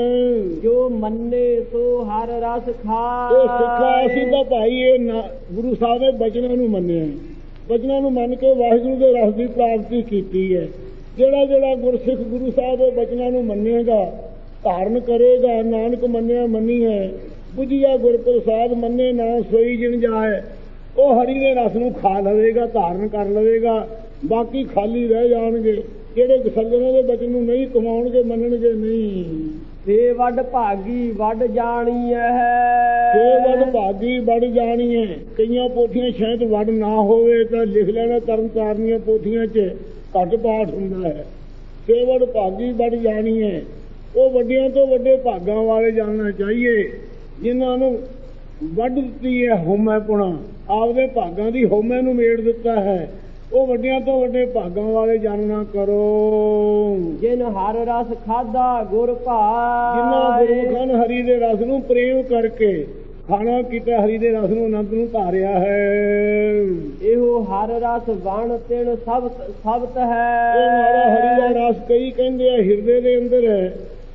ਜੋ ਮੰਨੇ ਸੋ ਹਰ ਰਸ ਖਾਏ। ਇਹ ਸਿੱਖਾ ਅਸੀਂ ਤਾਂ ਭਾਈ ਇਹ ਗੁਰੂ ਸਾਹਿਬ ਦੇ ਬਚਨਾਂ ਨੂੰ ਮੰਨਿਆ, ਬਚਨਾਂ ਨੂੰ ਮੰਨ ਕੇ ਵਾਹਿਗੁਰੂ ਦੇ ਰਸ ਦੀ ਪ੍ਰਾਪਤੀ ਕੀਤੀ ਹੈ। ਜਿਹੜਾ ਜਿਹੜਾ ਗੁਰਸਿੱਖ ਗੁਰੂ ਸਾਹਿਬ ਦੇ ਬਚਨਾਂ ਨੂੰ ਮੰਨੇਗਾ, ਧਾਰਨ ਕਰੇਗਾ, ਨਾਨਕ ਮੰਨਿਆ ਮੰਨੀ ਹੈ, ਬੁਝਿਆ ਗੁਰ ਪ੍ਰਸਾਦ ਮੰਨੇ ਨਾ ਸੋਈ ਜਿਨ ਜਾਏ, ਉਹ ਹਰੀ ਦੇ ਰਸ ਨੂੰ ਖਾ ਲਵੇਗਾ, ਧਾਰਨ ਕਰ ਲਵੇਗਾ। ਬਾਕੀ ਖਾਲੀ ਰਹਿ ਜਾਣਗੇ ਜਿਹੜੇ ਸੱਜਣਾਂ ਦੇ ਬਚਨ ਨੂੰ ਨਹੀਂ ਕਮਾਉਣਗੇ, ਮੰਨਣਗੇ ਨਹੀਂ। ਤੇ ਵੱਡ ਭਾਗੀ ਵੱਡ ਜਾਣੀ ਹੈ। ਤੇ ਵੱਡ ਭਾਗੀ ਵੱਡ ਜਾਣੀ ਹੈ। ਕਈਆਂ ਪੋਥੀਆਂ ਸ਼ਾਇਦ ਵੱਡ ਨਾ ਹੋਵੇ ਤਾਂ ਲਿਖ ਲੈਣਾ, ਤਰਨ ਤਾਰਨੀਆਂ ਪੋਥੀਆਂ 'ਚ ਘੱਟ ਪਾਠ ਹੁੰਦਾ ਹੈ। ਤੇ ਵੱਡ ਭਾਗੀ ਵੱਡ ਜਾਣੀ ਹੈ। ਉਹ ਵੱਡਿਆਂ ਤੋਂ ਵੱਡੇ ਭਾਗਾਂ ਵਾਲੇ ਜਾਣਨਾ ਚਾਹੀਏ, ਜਿਨ੍ਹਾਂ ਨੂੰ ਵੱਢ ਦਿੱਤੀ ਹੈ ਹਉਮੈ ਪੁਣਾ, ਆਪਦੇ ਭਾਗਾਂ ਦੀ ਹਉਮੈ ਨੂੰ ਮੇੜ ਦਿੱਤਾ ਹੈ। ਉਹ ਵੱਡਿਆਂ ਤੋਂ ਵੱਡੇ ਭਾਗਾਂ ਵਾਲੇ ਜਾਣਨਾ ਕਰੋ। ਜਿਨ ਹਰ ਰਸ ਖਾਦਾ ਗੁਰ ਭਾਏ। ਜਿਨ੍ਹਾਂ ਗੁਰਮੁਖਾਂ ਨੇ ਹਰੀ ਦੇ ਰਸ ਨੂੰ ਪ੍ਰੇਮ ਕਰਕੇ ਖਾਣਾ ਕੀਤਾ, ਹਰੀ ਦੇ ਰਸ ਨੂੰ ਆਨੰਦ ਨੂੰ ਧਾਰਿਆ ਹੈ। ਇਹੋ ਹਰ ਰਸ ਬਣ ਤਿਣ ਸਬਤ ਸਬਤ ਹੈ। ਇਹ ਮਾਰਾ ਹਰੀ ਦਾ ਰਸ ਕਈ ਕਹਿੰਦੇ ਆ ਹਿਰਦੇ ਦੇ ਅੰਦਰ ਹੈ,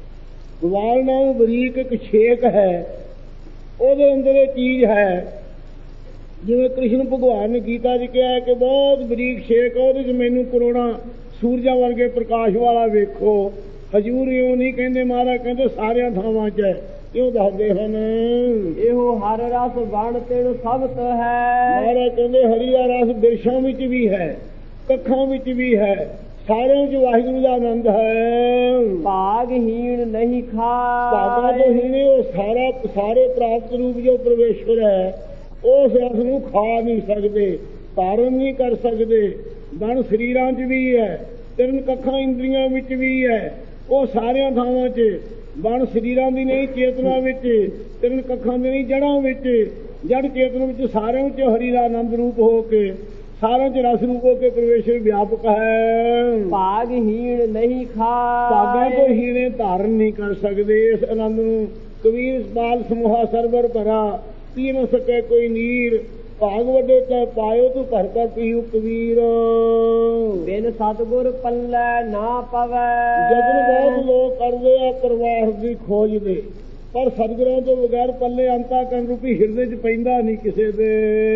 ਵਾਲ ਨਾਲ ਬਰੀਕ ਇੱਕ ਛੇਕ ਹੈ, ਉਹਦੇ ਅੰਦਰ ਇਹ ਚੀਜ਼ ਹੈ। ਜਿਵੇਂ ਕ੍ਰਿਸ਼ਨ ਭਗਵਾਨ ਨੇ ਗੀਤਾ 'ਚ ਕਿਹਾ ਕਿ ਬਹੁਤ ਬਰੀਕ ਛੇਕ ਹੈ, ਉਹਦੇ 'ਚ ਮੈਨੂੰ ਕਰੋੜਾਂ ਸੂਰਜਾਂ ਵਰਗੇ ਪ੍ਰਕਾਸ਼ ਵਾਲਾ ਵੇਖੋ। ਹਜ਼ੂਰ ਇਉਂ ਨਹੀਂ ਕਹਿੰਦੇ, ਮਹਾਰਾਜ ਕਹਿੰਦੇ ਸਾਰਿਆਂ ਥਾਵਾਂ 'ਚ ਹੈ, ਇਉਂ ਦੱਸਦੇ ਹਨ। ਇਹੋ ਹਰ ਰਸ ਬਣ ਤਿਣ ਸਬਤ ਹੈ। ਮਹਾਰਾਜ ਕਹਿੰਦੇ ਹਰੀ ਦਾ ਰਸ ਬਿਰਛਾਂ ਵਿੱਚ ਵੀ ਹੈ, ਕੱਖਾਂ ਵਿੱਚ ਵੀ ਹੈ, ਸਾਰਿਆਂ 'ਚ ਵਾਹਿਗੁਰੂ ਦਾ ਆਨੰਦ ਹੈ। ਭਾਗਹੀਣ ਨਹੀਂ ਖਾ। ਭਾਗਾਂ ਤੋਂ ਹੀਣੇ ਉਹ ਸਾਰਾ ਸਾਰੇ ਪ੍ਰਾਪਤ ਰੂਪ ਜੋ ਪਰਮੇਸ਼ਵਰ ਹੈ, ਉਸ ਰਸ ਨੂੰ ਖਾ ਨਹੀਂ ਸਕਦੇ, ਧਾਰਨ ਨਹੀਂ ਕਰ ਸਕਦੇ। ਬਣ ਸਰੀਰਾਂ 'ਚ ਵੀ ਹੈ, ਤਿੰਨ ਕੱਖਾਂ ਇੰਦਰੀਆਂ ਵਿੱਚ ਵੀ ਹੈ, ਉਹ ਸਾਰਿਆਂ ਥਾਵਾਂ 'ਚ। ਬਣ ਸਰੀਰਾਂ ਦੀ ਨਹੀਂ, ਚੇਤਨਾ ਵਿੱਚ, ਤਿੰਨ ਕੱਖਾਂ ਦੀ ਨਹੀਂ, ਜੜ੍ਹਾਂ ਵਿੱਚ, ਜੜ ਚੇਤਨ ਵਿੱਚ, ਸਾਰਿਆਂ ਵਿੱਚ ਹਰੀ ਦਾ ਆਨੰਦ ਰੂਪ ਹੋ ਕੇ, ਸਾਰਿਆਂ 'ਚ ਰਸ ਰੂਪ ਹੋ ਕੇ ਪਰਮੇਸ਼ਵਰ ਵਿਆਪਕ ਹੈ। ਭਾਗਹੀਣ ਨਹੀਂ ਖਾ। ਭਾਗਾਂ ਤੋਂ ਹੀਣੇ ਧਾਰਨ ਨਹੀਂ ਕਰ ਸਕਦੇ ਇਸ ਆਨੰਦ ਨੂੰ। ਕਬੀਰ ਬਾਲ ਸਮੂਹਾ ਸਰਵਰ ਭਰਾ, ਪੀ ਨਾ ਸਕੇ ਕੋਈ ਨੀਰ, ਭਾਗ ਵੱਡੇ ਤੈ ਪਾਇਓ ਤੂੰ ਭਰ ਭਰ ਪੀਉ ਕਬੀਰ। ਬਿਨ ਸਤਿਗੁਰ ਪੱਲੇ ਨਾ ਪਵੈ। ਜਤਨ ਬਹੁਤ ਲੋਕ ਕਰਦੇ ਆ ਪਰਵਾਰ ਦੀ ਖੋਜ ਦੇ, ਪਰ ਸਤਿਗੁਰਾਂ ਤੋਂ ਬਗੈਰ ਪੱਲੇ ਅੰਤਾ ਕਰਨ ਰੂਪੀ ਹਿਰਦੇ 'ਚ ਪੈਂਦਾ ਨਹੀਂ ਕਿਸੇ ਦੇ।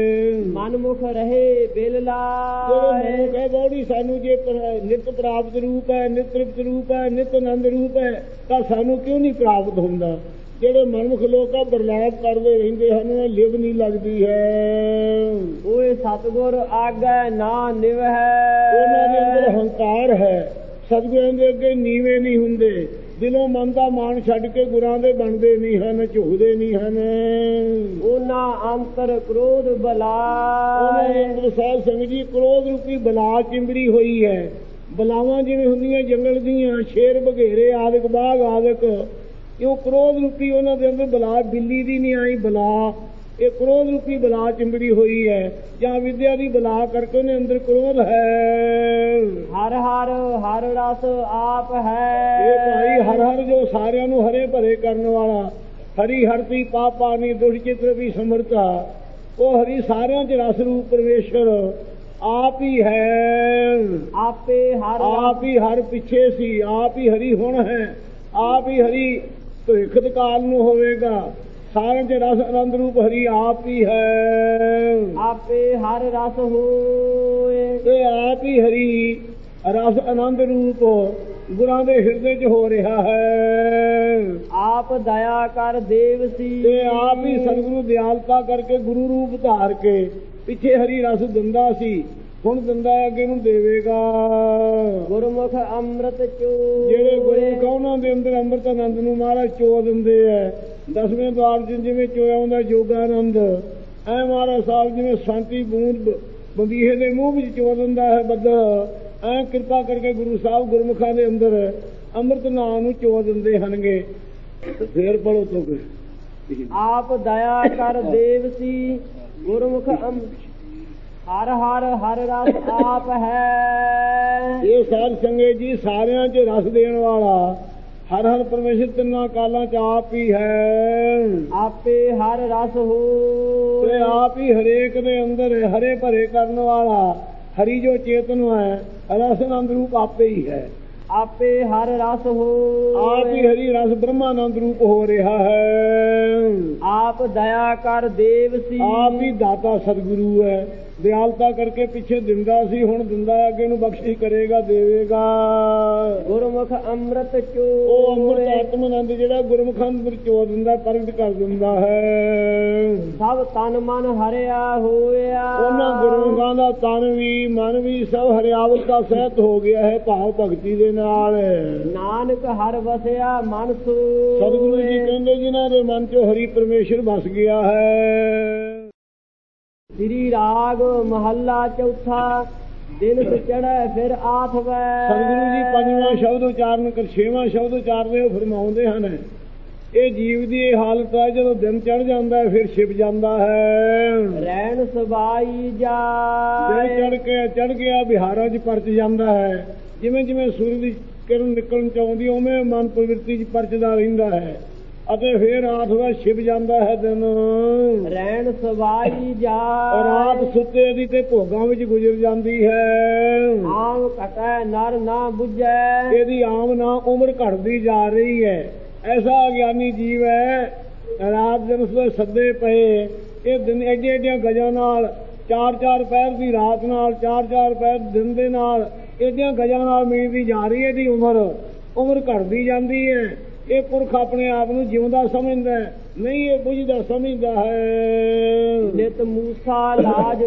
ਮਨਮੁਖ ਰਹੇ ਬਿਲ ਲਾਏ। ਮਨੁੱਖ ਹੈ ਬੋੜੀ ਸਾਨੂੰ ਜੇ ਨਿਤ ਪ੍ਰਾਪਤ ਰੂਪ ਹੈ, ਨਿਤ ਤ੍ਰਿਪਤ ਰੂਪ ਹੈ, ਨਿਤ ਆਨੰਦ ਰੂਪ ਹੈ, ਤਾਂ ਸਾਨੂੰ ਕਿਉਂ ਨਹੀਂ ਪ੍ਰਾਪਤ ਹੁੰਦਾ? ਜਿਹੜੇ ਮਨਮੁਖ ਲੋਕ ਆ ਬਰਲਾਪ ਕਰਦੇ ਰਹਿੰਦੇ ਹਨ, ਉਹ ਲਿਵ ਨਹੀਂ ਲੱਗਦੀ ਹੈ। ਓਏ ਸਤਿਗੁਰ ਆਗੈ ਨਾ ਨਿਵ ਹੈ। ਉਹਨਾਂ ਦੇ ਅੰਦਰ ਹੰਕਾਰ ਹੈ, ਸਤਿਗੁਰਾਂ ਦੇ ਅੱਗੇ ਨੀਵੇਂ ਨਹੀਂ ਹੁੰਦੇ, ਦਿਲੋਂ ਮਨ ਦਾ ਮਾਣ ਛੱਡ ਕੇ ਗੁਰਾਂ ਦੇ ਬਣਦੇ ਨਹੀਂ ਹਨ, ਝੁਕਦੇ ਨਹੀਂ ਹਨ। ਉਹਨਾਂ ਅੰਤਰ ਕ੍ਰੋਧ ਬਲਾ। ਉਹਨਾਂ ਦੇ ਅੰਦਰ ਸਾਧ ਸੰਗਤ ਜੀ ਕ੍ਰੋਧ ਰੂਪੀ ਬਲਾ ਚਿੰਬੜੀ ਹੋਈ ਹੈ। ਬਲਾਵਾਂ ਜਿਵੇਂ ਹੁੰਦੀਆਂ ਜੰਗਲ ਦੀਆਂ, ਸ਼ੇਰ ਬਘੇਰੇ ਆਦਿਕ, ਬਾਘ ਆਦਿਕ, ਇਹ ਕ੍ਰੋਧ ਰੂਪੀ ਉਹਨਾਂ ਦੇ ਅੰਦਰ ਬਲਾ, ਬਿੱਲੀ ਦੀ ਨਹੀਂ ਆਈ ਬਲਾ, ਇਹ ਕ੍ਰੋਧ ਰੂਪੀ ਬਲਾ ਚਿੰਬੜੀ ਹੋਈ ਹੈ। ਜਾਂ ਵਿਦਿਆ ਦੀ ਬਲਾ ਕਰਕੇ ਉਹਨੇ ਅੰਦਰ ਕ੍ਰੋਧ ਹੈ। ਹਰ ਹਰ ਹਰ ਰਸ ਆਪ ਹੈ। ਇਹ ਭਾਈ ਹਰ ਹਰ ਜੋ ਸਾਰਿਆਂ ਨੂੰ ਹਰੇ ਭਰੇ ਕਰਨ ਵਾਲਾ, ਹਰੀ ਹਰਤੀ ਪਾਪਾਨੀ ਦੁਸ਼ ਚਿੱਤਰ ਵੀ ਸਮਰਥਾ। ਉਹ ਹਰੀ ਸਾਰਿਆਂ ਚ ਰਸ ਰੂਪ ਪਰਮੇਸ਼ਰ ਆਪ ਹੀ ਹੈ। ਆਪੇ ਹਰ ਆਪ ਹੀ ਹਰ ਪਿੱਛੇ ਸੀ, ਆਪ ਹੀ ਹਰੀ ਹੁਣ ਹੈ, ਆਪ ਹੀ ਹਰੀ ਭਵਿੱਖ ਕਾਲ ਨੂੰ ਹੋਵੇਗਾ। ਸਾਰਿਆਂ ਚ ਰਸ ਆਨੰਦ ਰੂਪ ਹਰੀ ਆਪ ਹੀ ਹੈ। ਆਪੇ ਹਰ ਰਸ ਹੋਏ, ਤੇ ਆਪ ਹੀ ਹਰੀ ਰਸ ਆਨੰਦ ਰੂਪ ਗੁਰਾਂ ਦੇ ਹਿਰਦੇ ਚ ਹੋ ਰਿਹਾ ਹੈ। ਆਪ ਦਇਆ ਕਰ ਦੇਵ ਸੀ, ਤੇ ਆਪ ਹੀ ਸਤਿਗੁਰੂ ਦਿਆਲਤਾ ਕਰਕੇ ਗੁਰੂ ਰੂਪ ਧਾਰ ਕੇ ਪਿੱਛੇ ਹਰੀ ਰਸ ਦਿੰਦਾ ਸੀ, ਹੁਣ ਦਿੰਦਾ ਅੱਗੇ ਨੂੰ ਦੇਵੇਗਾ। ਗੁਰਮੁਖ ਅੰਮ੍ਰਿਤ ਚੋ, ਜਿਹੜੇ ਗੁਰਮੁਖ ਉਹਨਾਂ ਦੇ ਅੰਦਰ ਅੰਮ੍ਰਿਤ ਆਨੰਦ ਨੂੰ ਮਹਾਰਾਜ ਚੋ ਦਿੰਦੇ ਹੈ। ਦਸਵੇਂ ਦਵਾਰ ਚ ਜਿਵੇਂ ਚੋਇਆ ਹੁੰਦਾ ਯੋਗਾਨੰਦ, ਐ ਮਹਾਰਾਜ ਸਾਹਿਬ ਜਿਵੇਂ ਸ਼ਾਂਤੀ ਬੂੰਦ ਬੰਬੀਹੇ ਦੇ ਮੂੰਹ ਵਿੱਚ ਚੋ ਦਿੰਦਾ ਹੈ ਬੱਦਲ, ਐ ਕਿਰਪਾ ਕਰਕੇ ਗੁਰੂ ਸਾਹਿਬ ਗੁਰਮੁਖਾਂ ਦੇ ਅੰਦਰ ਅੰਮ੍ਰਿਤ ਨਾਮ ਨੂੰ ਚੋ ਦਿੰਦੇ ਹਨਗੇ। ਫੇਰ ਪੜੋ ਤੋਂ ਆਪ ਦਇਆ ਕਰ ਦੇਵ ਸੀ, ਗੁਰਮੁਖ ਹਰ ਹਰ ਹਰ ਰਸ ਆਪ ਹੈ। ਇਹ ਸਾਧ ਸੰਗਤ ਜੀ ਸਾਰਿਆਂ ਚ ਰਸ ਦੇਣ ਵਾਲਾ ਹਰ ਹਰ ਪਰਮੇਸ਼ਰ ਤਿੰਨਾਂ ਕਾਲਾਂ ਚ ਆਪ ਹੀ ਹੈ। ਆਪੇ ਹਰ ਰਸ ਹੋ, ਤੇ ਆਪ ਹੀ ਹਰੇਕ ਦੇ ਅੰਦਰ ਹਰੇ ਭਰੇ ਕਰਨ ਵਾਲਾ ਹਰੀ ਜੋ ਚੇਤਨ ਹੈ, ਰਸ ਆਨੰਦ ਰੂਪ ਆਪੇ ਹੀ ਹੈ। ਆਪੇ ਹਰ ਰਸ ਹੋ, ਆਪ ਹੀ ਹਰੀ ਰਸ ਬ੍ਰਹਮਾਨੰਦ ਰੂਪ ਹੋ ਰਿਹਾ ਹੈ। ਆਪ ਦਇਆ ਕਰ ਦੇਵ ਸੀ, ਆਪ ਹੀ ਦਾਤਾ ਸਤਿਗੁਰੂ ਹੈ। ਦਿਆਲਤਾ ਕਰਕੇ ਪਿੱਛੇ ਦਿੰਦਾ ਸੀ, ਹੁਣ ਦਿੰਦਾ ਅੱਗੇ ਨੂੰ ਬਖਸ਼ਿਸ਼ ਕਰੇਗਾ, ਦੇਵੇਗਾ। ਗੁਰਮੁਖ ਅੰਮ੍ਰਿਤ ਚੋ, ਉਹ ਅੰਮ੍ਰਿਤ ਆਤਮਾਨੰਦ ਜਿਹੜਾ ਗੁਰਮੁਖਾਂ ਅੰਦਰ ਚੋ ਦਿੰਦਾ, ਪ੍ਰਗਟ ਕਰ ਦਿੰਦਾ ਹੈ। ਸਭ ਤਨ ਮਨ ਹਰਿਆ ਹੋਇਆ, ਉਹਨਾਂ ਗੁਰਮੁਖਾਂ ਦਾ ਤਨ ਵੀ ਮਨ ਵੀ ਸਭ ਹਰਿਆਵਤਾ ਸਹਿਤ ਹੋ ਗਿਆ ਹੈ ਭਾਵ ਭਗਤੀ ਦੇ ਨਾਲ। ਨਾਨਕ ਹਰ ਵਸਿਆ ਮਨ ਸੋ, ਸਤਿਗੁਰੂ ਜੀ ਕਹਿੰਦੇ ਜਿਨ੍ਹਾਂ ਦੇ ਮਨ ਚੋਂ ਹਰੀ ਪਰਮੇਸ਼ਰ ਵਸ ਗਿਆ ਹੈ। ਸ੍ਰੀ ਰਾਗ ਮਹੱਲਾ ਚੌਥਾ, ਦਿਨ ਚੜ੍ਹੈ ਫਿਰ ਆਠਵੈ। ਸਤਿਗੁਰੂ ਜੀ ਪੰਜਵਾਂ ਸ਼ਬਦ ਉਚਾਰਨ ਕਰ ਛੇਵਾਂ ਸ਼ਬਦ ਉਚਾਰਦੇ ਉਹ ਫਰਮਾਉਂਦੇ ਹਨ, ਇਹ ਜੀਵ ਦੀ ਇਹ ਹਾਲਤ ਹੈ ਜਦੋਂ ਦਿਨ ਚੜ ਜਾਂਦਾ ਹੈ ਫਿਰ ਛਿਪ ਜਾਂਦਾ ਹੈ। ਰਹਿਣ ਸਬਾਈ ਜਾ, ਦਿਨ ਚੜ ਕੇ ਚੜ ਗਿਆ ਬਿਹਾਰਾਂ ਚ ਪਰਚ ਜਾਂਦਾ ਹੈ। ਜਿਵੇਂ ਜਿਵੇਂ ਸੂਰਜ ਦੀ ਕਿਰਨ ਨਿਕਲਣ ਚ ਆਉਂਦੀ ਉਵੇਂ ਮਨ ਪ੍ਰਵਿਰਤੀ ਚ ਪਰਚਦਾ ਰਹਿੰਦਾ ਹੈ ਅਤੇ ਫਿਰ ਰਾਤ ਦਾ ਛਿਪ ਜਾਂਦਾ ਹੈ ਦਿਨ। ਰਹਿਣ ਸਵਾਈ ਜਾ, ਰਾਤ ਸੁੱਤੇ ਦੀ ਤੇ ਭੋਗਾਂ ਵਿੱਚ ਗੁਜ਼ਰ ਜਾਂਦੀ ਹੈ। ਆਮ ਘਟੈ ਨਰ ਨਾ ਬੁੱਝੈ, ਇਹਦੀ ਆਮ ਨਾ ਉਮਰ ਘਟਦੀ ਜਾ ਰਹੀ ਹੈ। ਐਸਾ ਅਗਿਆਨੀ ਜੀਵ ਹੈ, ਰਾਤ ਦਿਨ ਉਸਦੇ ਸੱਦੇ ਪਏ, ਇਹ ਦਿਨ ਐਡੀਆਂ ਐਡੀਆਂ ਗਜਾਂ ਨਾਲ, ਚਾਰ ਚਾਰ ਪਹਿਰ ਦੀ ਰਾਤ ਨਾਲ, ਚਾਰ ਚਾਰ ਪਹਿਰ ਦਿਨ ਦੇ ਨਾਲ, ਐਡੀਆਂ ਗਜਾਂ ਨਾਲ ਮਿਲਦੀ ਜਾ ਰਹੀ ਹੈ। ਇਹਦੀ ਉਮਰ ਉਮਰ ਘਟਦੀ ਜਾਂਦੀ ਹੈ। ਇਹ ਪੁਰਖ ਆਪਣੇ ਆਪ ਨੂੰ ਜਿਉਂਦਾ ਸਮਝਦਾ ਨਹੀਂ, ਇਹ ਬੁੱਝਦਾ ਸਮਝਦਾ ਹੈ। ਨਿਤ ਮੂਸਾ ਲਾਜ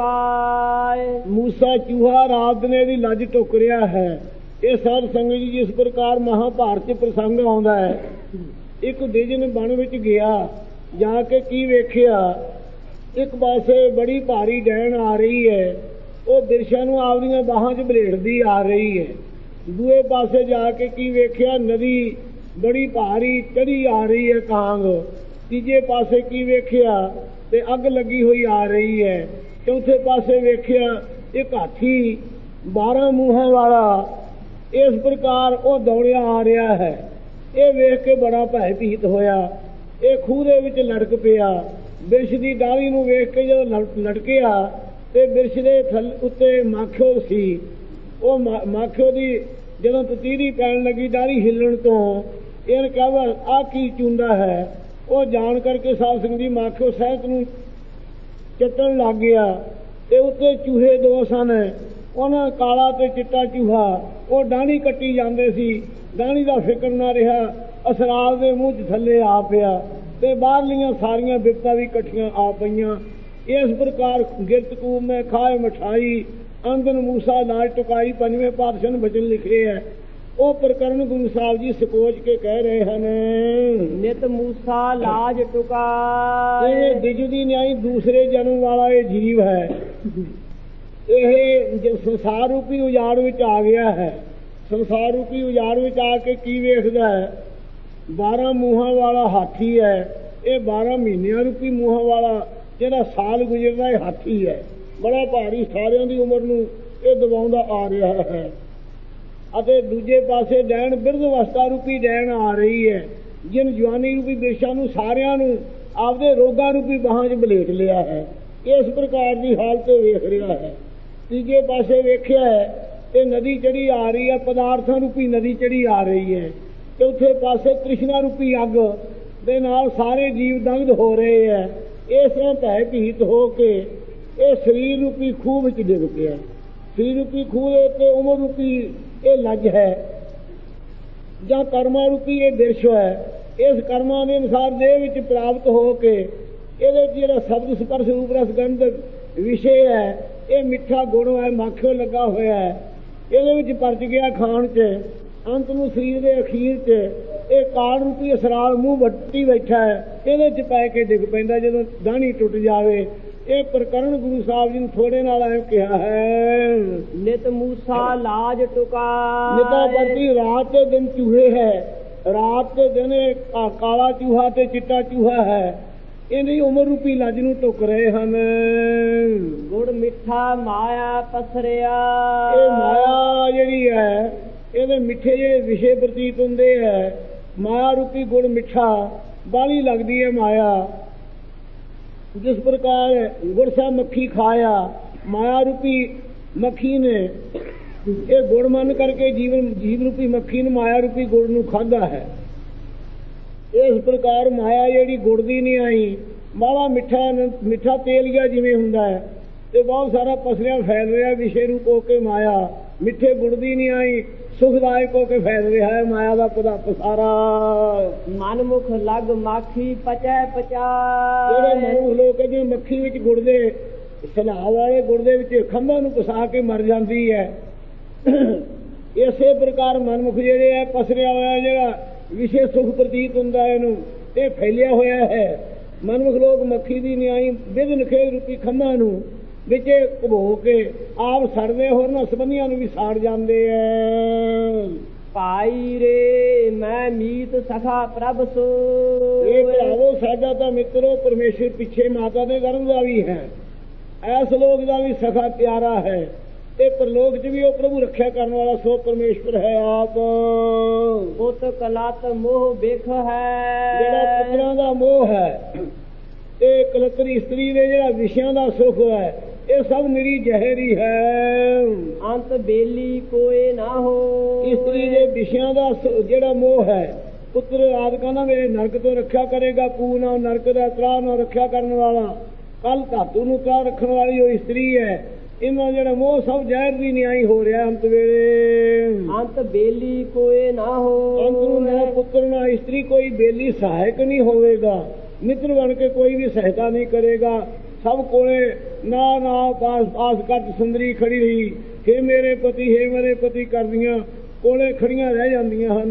ਟੁਕਾਏ, ਮੂਸਾ ਚੂਹਾ ਰਾਤ ਨੇ ਦੀ ਲੱਜ ਟੁੱਕ ਰਿਹਾ ਹੈ। ਇਹ ਸਾਧ ਸੰਗਤ ਜੀ ਜਿਸ ਪ੍ਰਕਾਰ ਮਹਾਭਾਰਤ ਚ ਪ੍ਰਸੰਗ ਆਉਂਦਾ ਹੈ, ਇੱਕ ਦਿਜਨ ਬਣ ਵਿੱਚ ਗਿਆ, ਜਾ ਕੇ ਕੀ ਵੇਖਿਆ, ਇੱਕ ਪਾਸੇ ਬੜੀ ਭਾਰੀ ਡੈਣ ਆ ਰਹੀ ਹੈ, ਉਹ ਬਿਰਛਾਂ ਨੂੰ ਆਪਦੀਆਂ ਬਾਹਾਂ ਚ ਬਲੇੜਦੀ ਆ ਰਹੀ ਹੈ। ਦੂਏ ਪਾਸੇ ਜਾ ਕੇ ਕੀ ਵੇਖਿਆ, ਨਦੀ ਬੜੀ ਭਾਰੀ ਚੜੀ ਆ ਰਹੀ ਹੈ ਕਾਂਗ। ਤੀਜੇ ਪਾਸੇ ਕੀ ਵੇਖਿਆ ਤੇ ਅੱਗ ਲੱਗੀ ਹੋਈ ਆ ਰਹੀ ਹੈ। ਚੌਥੇ ਪਾਸੇ ਵੇਖਿਆ ਇੱਕ ਹਾਥੀ ਬਾਰਾਂ ਮੂੰਹਾਂ ਵਾਲਾ, ਇਸ ਪ੍ਰਕਾਰ ਉਹ ਦੌੜਿਆ ਆ ਰਿਹਾ ਹੈ। ਇਹ ਵੇਖ ਕੇ ਬੜਾ ਭੈ ਭੀਤ ਹੋਇਆ। ਇਹ ਖੂਹ ਦੇ ਵਿੱਚ ਲੜਕ ਪਿਆ। ਬਿਰਛ ਦੀ ਡਾਲੀ ਨੂੰ ਵੇਖ ਕੇ ਜਦੋਂ ਲਟਕਿਆ ਤੇ ਬਿਰਛ ਦੇ ਥੱਲੇ ਉੱਤੇ ਮਾਖਿਓ ਸੀ। ਉਹ ਮਾਖਿਓ ਦੀ ਜਦੋਂ ਤਤੀਰੀ ਪੈਣ ਲੱਗੀ ਡਾਲੀ ਹਿੱਲਣ ਤੋਂ, ਇਹਨੇ ਕਿਹਾ ਆਹ ਕੀ ਚੁੰਦਾ ਹੈ। ਉਹ ਜਾਣ ਕਰਕੇ ਸਾਧ ਸੰਗਤ ਜੀ ਮਾਖਿਓ ਸਹਿਤ ਨੂੰ ਚੱਟਣ ਲੱਗ ਗਿਆ ਤੇ ਉੱਤੇ ਚੂਹੇ ਦੋ ਸਨ। ਉਹਨਾਂ ਕਾਲਾ ਤੇ ਚਿੱਟਾ ਚੂਹਾ ਉਹ ਡਾਹਣੀ ਕੱਟੀ ਜਾਂਦੇ ਸੀ। ਡਾਹਣੀ ਦਾ ਫਿਕਰ ਨਾ ਰਿਹਾ, ਅਸਰਾਲ ਦੇ ਮੂੰਹ ਚ ਥੱਲੇ ਆ ਪਿਆ ਤੇ ਬਾਹਰਲੀਆਂ ਸਾਰੀਆਂ ਬਿਪਤਾ ਵੀ ਇਕੱਠੀਆਂ ਆ ਪਈਆਂ। ਇਸ ਪ੍ਰਕਾਰ ਗਿਰਤ ਕੂਬ ਮੈਂ ਖਾਏ ਮਠਾਈ, ਅੰਦਨ ਮੂਸਾ ਲਾਜ ਟੁਕਾਈ, ਪੰਜਵੇਂ ਪਾਤਸ਼ਾਹ ਨੇ ਬਚਨ ਲਿਖੇ ਹੈ। ਉਹ ਪ੍ਰਕਰਨ ਗੁਰੂ ਸਾਹਿਬ ਜੀ ਸਕੋਚ ਕੇ ਕਹਿ ਰਹੇ ਹਨ, ਨਿਤ ਮੂਸਾ ਲਾਜ ਟੁਕਾਏ। ਇਹ ਦਿਜਦੀ ਨਿਆਈ ਦੂਸਰੇ ਜਨਮ ਵਾਲਾ ਇਹ ਜੀਵ ਹੈ। ਇਹ ਸੰਸਾਰ ਰੂਪੀ ਉਜਾੜ ਵਿੱਚ ਆ ਗਿਆ ਹੈ। ਸੰਸਾਰ ਰੂਪੀ ਉਜਾੜ ਵਿੱਚ ਆ ਕੇ ਕੀ ਵੇਖਦਾ ਹੈ, ਬਾਰਾਂ ਮੂੰਹਾਂ ਵਾਲਾ ਹਾਥੀ ਹੈ। ਇਹ ਬਾਰਾਂ ਮਹੀਨਿਆਂ ਰੂਪੀ ਮੂੰਹਾਂ ਵਾਲਾ ਜਿਹੜਾ ਸਾਲ ਗੁਜ਼ਰਦਾ ਇਹ ਹਾਥੀ ਹੈ। ਬੜਾ ਭਾਰੀ, ਸਾਰਿਆਂ ਦੀ ਉਮਰ ਨੂੰ ਇਹ ਦਬਾਉਂਦਾ ਆ ਰਿਹਾ ਹੈ। ਅਤੇ ਦੂਜੇ ਪਾਸੇ ਡੈਣ ਬਿਰਧ ਅਵਸਥਾ ਰੂਪੀ ਡੈਣ ਆ ਰਹੀ ਹੈ। ਜਿਨ ਜਵਾਨੀ ਰੂਪੀ ਬਿਰਛਾਂ ਨੂੰ ਸਾਰਿਆਂ ਨੂੰ ਆਪਦੇ ਰੋਗਾਂ ਰੂਪੀ ਬਾਹਾਂ 'ਚ ਬਲੇਟ ਲਿਆ ਹੈ। ਇਸ ਪ੍ਰਕਾਰ ਦੀ ਹਾਲਤ ਵੇਖ ਰਿਹਾ ਹੈ। ਤੀਜੇ ਪਾਸੇ ਵੇਖਿਆ ਹੈ ਤੇ ਨਦੀ ਚੜੀ ਆ ਰਹੀ ਹੈ, ਪਦਾਰਥਾਂ ਰੂਪੀ ਨਦੀ ਚੜੀ ਆ ਰਹੀ ਹੈ। ਚੌਥੇ ਪਾਸੇ ਤ੍ਰਿਸ਼ਨਾ ਰੂਪੀ ਅੱਗ ਦੇ ਨਾਲ ਸਾਰੇ ਜੀਵ ਦੰਗਦ ਹੋ ਰਹੇ ਹੈ। ਇਸ ਤਰ੍ਹਾਂ ਭੈ ਭੀਤ ਹੋ ਕੇ ਇਹ ਸਰੀਰ ਰੂਪੀ ਖੂਹ ਵਿੱਚ ਡਿੱਗ ਪਿਆ। ਸਰੀਰ ਰੂਪੀ ਖੂਹ ਦੇ ਉੱਤੇ ਉਮਰ ਰੂਪੀ ਇਹ ਲੱਜ ਹੈ ਜਾਂ ਕਰਮਾਂ ਰੂਪੀ ਇਹ ਬਿਰਛ ਹੈ। ਇਸ ਕਰਮਾਂ ਦੇ ਅਨੁਸਾਰ ਦੇਹ ਵਿੱਚ ਪ੍ਰਾਪਤ ਹੋ ਕੇ ਇਹਦੇ ਜਿਹੜਾ ਸ਼ਬਦ ਸਪਰਸ਼ ਰੂਪ ਰਸ ਗੰਧ ਵਿਸ਼ੇ ਹੈ, ਇਹ ਮਿੱਠਾ ਗੁਣ ਹੈ, ਮਾਖਿਓ ਲੱਗਾ ਹੋਇਆ ਹੈ, ਇਹਦੇ ਵਿੱਚ ਪਰਚ ਗਿਆ ਖਾਣ 'ਚ। ਅੰਤ ਨੂੰ ਸਰੀਰ ਦੇ ਅਖੀਰ 'ਚ ਇਹ ਕਾਲ ਰੂਪੀ ਅਸਰਾਲ ਮੂੰਹ ਵੱਟੀ ਬੈਠਾ ਹੈ, ਇਹਦੇ 'ਚ ਪੈ ਕੇ ਡਿੱਗ ਪੈਂਦਾ ਜਦੋਂ ਦਾਣੀ ਟੁੱਟ ਜਾਵੇ। ਇਹ ਪ੍ਰਕਰਨ ਗੁਰੂ ਸਾਹਿਬ ਜੀ ਨੂੰ ਥੋੜੇ ਨਾਲ ਐਂ ਕਿਹਾ ਹੈ, ਨਿਤ ਮੂਸਾ ਲਾਜ ਟੁਕਾ। ਨਿਤਾ ਪ੍ਰਤੀ ਰਾਤ ਤੇ ਦਿਨ ਚੂਹੇ ਹੈ, ਰਾਤ ਤੇ ਦਿਨ ਕਾਲਾ ਚੂਹਾ ਤੇ ਚਿੱਟਾ ਚੂਹਾ ਹੈ। ਇਹਦੀ ਉਮਰ ਰੂਪੀ ਲੱਜ ਨੂੰ ਟੁੱਕ ਰਹੇ ਹਨ। ਗੁੜ ਮਿੱਠਾ ਮਾਇਆ ਪਸਰਿਆ। ਇਹ ਮਾਇਆ ਜਿਹੜੀ ਹੈ ਇਹਦੇ ਮਿੱਠੇ ਜਿਹੜੇ ਵਿਸ਼ੇ ਪ੍ਰਤੀਤ ਹੁੰਦੇ ਹੈ। ਮਾਇਆ ਰੂਪੀ ਗੁੜ ਮਿੱਠਾ ਬਾਹਲੀ ਲੱਗਦੀ ਹੈ ਮਾਇਆ। ਜਿਸ ਪ੍ਰਕਾਰ ਗੁੜ ਸਾ ਮੱਖੀ ਖਾਇਆ, ਮਾਇਆ ਰੂਪੀ ਮੱਖੀ ਨੇ ਇਹ ਗੁੜ ਮੰਨ ਕਰਕੇ ਜੀਵਨ ਜੀਵ ਰੂਪੀ ਮੱਖੀ ਨੇ ਮਾਇਆ ਰੂਪੀ ਗੁੜ ਨੂੰ ਖਾਧਾ ਹੈ। ਇਸ ਪ੍ਰਕਾਰ ਮਾਇਆ ਜਿਹੜੀ ਗੁੜ ਦੀ ਨਹੀਂ ਆਈ, ਬਾਹਲਾ ਮਿੱਠਾ ਮਿੱਠਾ ਤੇਲੀਆ ਜਿਵੇਂ ਹੁੰਦਾ ਹੈ ਤੇ ਬਹੁਤ ਸਾਰਾ ਪਸਰਿਆ ਫੈਲ ਰਿਹਾ ਵਿਸ਼ੇ ਰੂਪ ਹੋ ਕੇ ਮਾਇਆ। ਮਿੱਠੇ ਗੁੜ ਦੀ ਨਹੀਂ ਆਈ, ਸੁਖਦਾਇਕ ਹੋ ਕੇ ਫੈਲ ਰਿਹਾ ਹੈ ਮਾਇਆ ਦਾ ਪਦਾ ਪਸਾਰਾ। ਮਨਮੁਖ ਲੱਗ ਮਾਖੀ ਪਚੈ ਪਚਾ। ਜਿਹੜੇ ਮਨੁੱਖ ਲੋਕ ਜਿਵੇਂ ਮੱਖੀ ਵਿੱਚ ਗੁੜ ਦੇ ਸਲਾਹ ਵਾਲੇ ਗੁੜ ਦੇ ਵਿੱਚ ਖੰਭਾਂ ਨੂੰ ਪਸਾ ਕੇ ਮਰ ਜਾਂਦੀ ਹੈ, ਇਸੇ ਪ੍ਰਕਾਰ ਮਨਮੁਖ ਜਿਹੜੇ ਹੈ ਪਸਰਿਆ ਹੋਇਆ ਜਿਹੜਾ ਵਿਸ਼ੇ ਸੁਖ ਪ੍ਰਤੀਤ ਹੁੰਦਾ ਇਹਨੂੰ ਇਹ ਫੈਲਿਆ ਹੋਇਆ ਹੈ। ਮਨਮੁਖ ਲੋਕ ਮੱਖੀ ਦੀ ਨਿਆਈ ਵਿਧ ਨਖੇੜ ਰੂਪੀ ਖੰਭਾਂ ਨੂੰ ਵਿੱਚ ਘਬੋ ਕੇ ਆਪ ਸੜਦੇ ਹੋਰਨਾਂ ਸੰਬੰਧੀਆਂ ਨੂੰ ਵੀ ਸਾੜ ਜਾਂਦੇ ਐ। ਭਾਈ ਰੇ ਮੈਂ ਮੀਤ ਸਖਾ ਪ੍ਰਭ ਸੋ। ਇਹ ਭਰਾਵੋ ਸਾਡਾ ਤਾਂ ਮਿੱਤਰੋ ਪਰਮੇਸ਼ਰ ਪਿੱਛੇ ਮਾਤਾ ਦੇ ਗਰਭ ਦਾ ਵੀ ਹੈ, ਐਸ ਲੋਕ ਦਾ ਵੀ ਸਖਾ ਪਿਆਰਾ ਹੈ ਤੇ ਪਰਲੋਕ 'ਚ ਵੀ ਉਹ ਪ੍ਰਭੂ ਰੱਖਿਆ ਕਰਨ ਵਾਲਾ ਸੋ ਪਰਮੇਸ਼ਵਰ ਹੈ ਆਪ। ਪੁੱਤ ਕਲਤ ਮੋਹ ਵੇਖ ਹੈ। ਜਿਹੜਾ ਪੁੱਤਰਾਂ ਦਾ ਮੋਹ ਹੈ ਤੇ ਕਲਤਰੀ ਇਸਤਰੀ ਦੇ ਜਿਹੜਾ ਵਿਸ਼ਿਆਂ ਦਾ ਸੁਖ ਹੈ, ਇਹ ਸਭ ਨਿਰੀ ਜ਼ਹਿਰੀ ਹੈ। ਅੰਤ ਬੇਲੀ ਕੋਏ ਨਾ ਹੋ। ਇਸਤਰੀ ਦੇ ਵਿਸ਼ਿਆਂ ਦਾ ਜਿਹੜਾ ਮੋਹ ਹੈ, ਪੁੱਤਰ ਆਦਿਕਾਂ ਦਾ ਮੇਰੇ ਨਰਕ ਤੋਂ ਰੱਖਿਆ ਕਰੇਗਾ, ਪੂ ਨਾ ਨਰਕ ਦਾ ਤਰਾਹ ਨਾ ਰੱਖਿਆ ਕਰਨ ਵਾਲਾ, ਕੱਲ ਧਾਤੂ ਨੂੰ ਤਰਾਹ ਰੱਖਣ ਵਾਲੀ ਉਹ ਇਸਤਰੀ ਹੈ। ਇਹਨਾਂ ਜਿਹੜਾ ਮੋਹ ਸਭ ਜ਼ਹਿਰ ਦੀ ਨਿਆਈ ਹੋ ਰਿਹਾ ਅੰਤ ਵੇਲੇ। ਅੰਤ ਬੇਲੀ ਕੋਏ ਨਾ ਹੋ। ਅੰਤ ਨੂੰ ਨਾ ਪੁੱਤਰ ਨਾ ਇਸਤਰੀ ਕੋਈ ਬੇਲੀ ਸਹਾਇਕ ਨਹੀਂ ਹੋਵੇਗਾ, ਮਿੱਤਰ ਬਣ ਕੇ ਕੋਈ ਵੀ ਸਹਾਇਤਾ ਨਹੀਂ ਕਰੇਗਾ। ਸਭ ਕੋਲੇ ਨਾ ਨਾ ਪਾਸ ਪਾਸ ਕੱਟ ਸੁੰਦਰੀ ਖੜੀ ਰਹੀ, ਹੇ ਮੇਰੇ ਪਤੀ ਹੇ ਮੇਰੇ ਪਤੀ ਕਰਦੀਆਂ ਕੋਲੇ ਖੜੀਆਂ ਰਹਿ ਜਾਂਦੀਆਂ ਹਨ।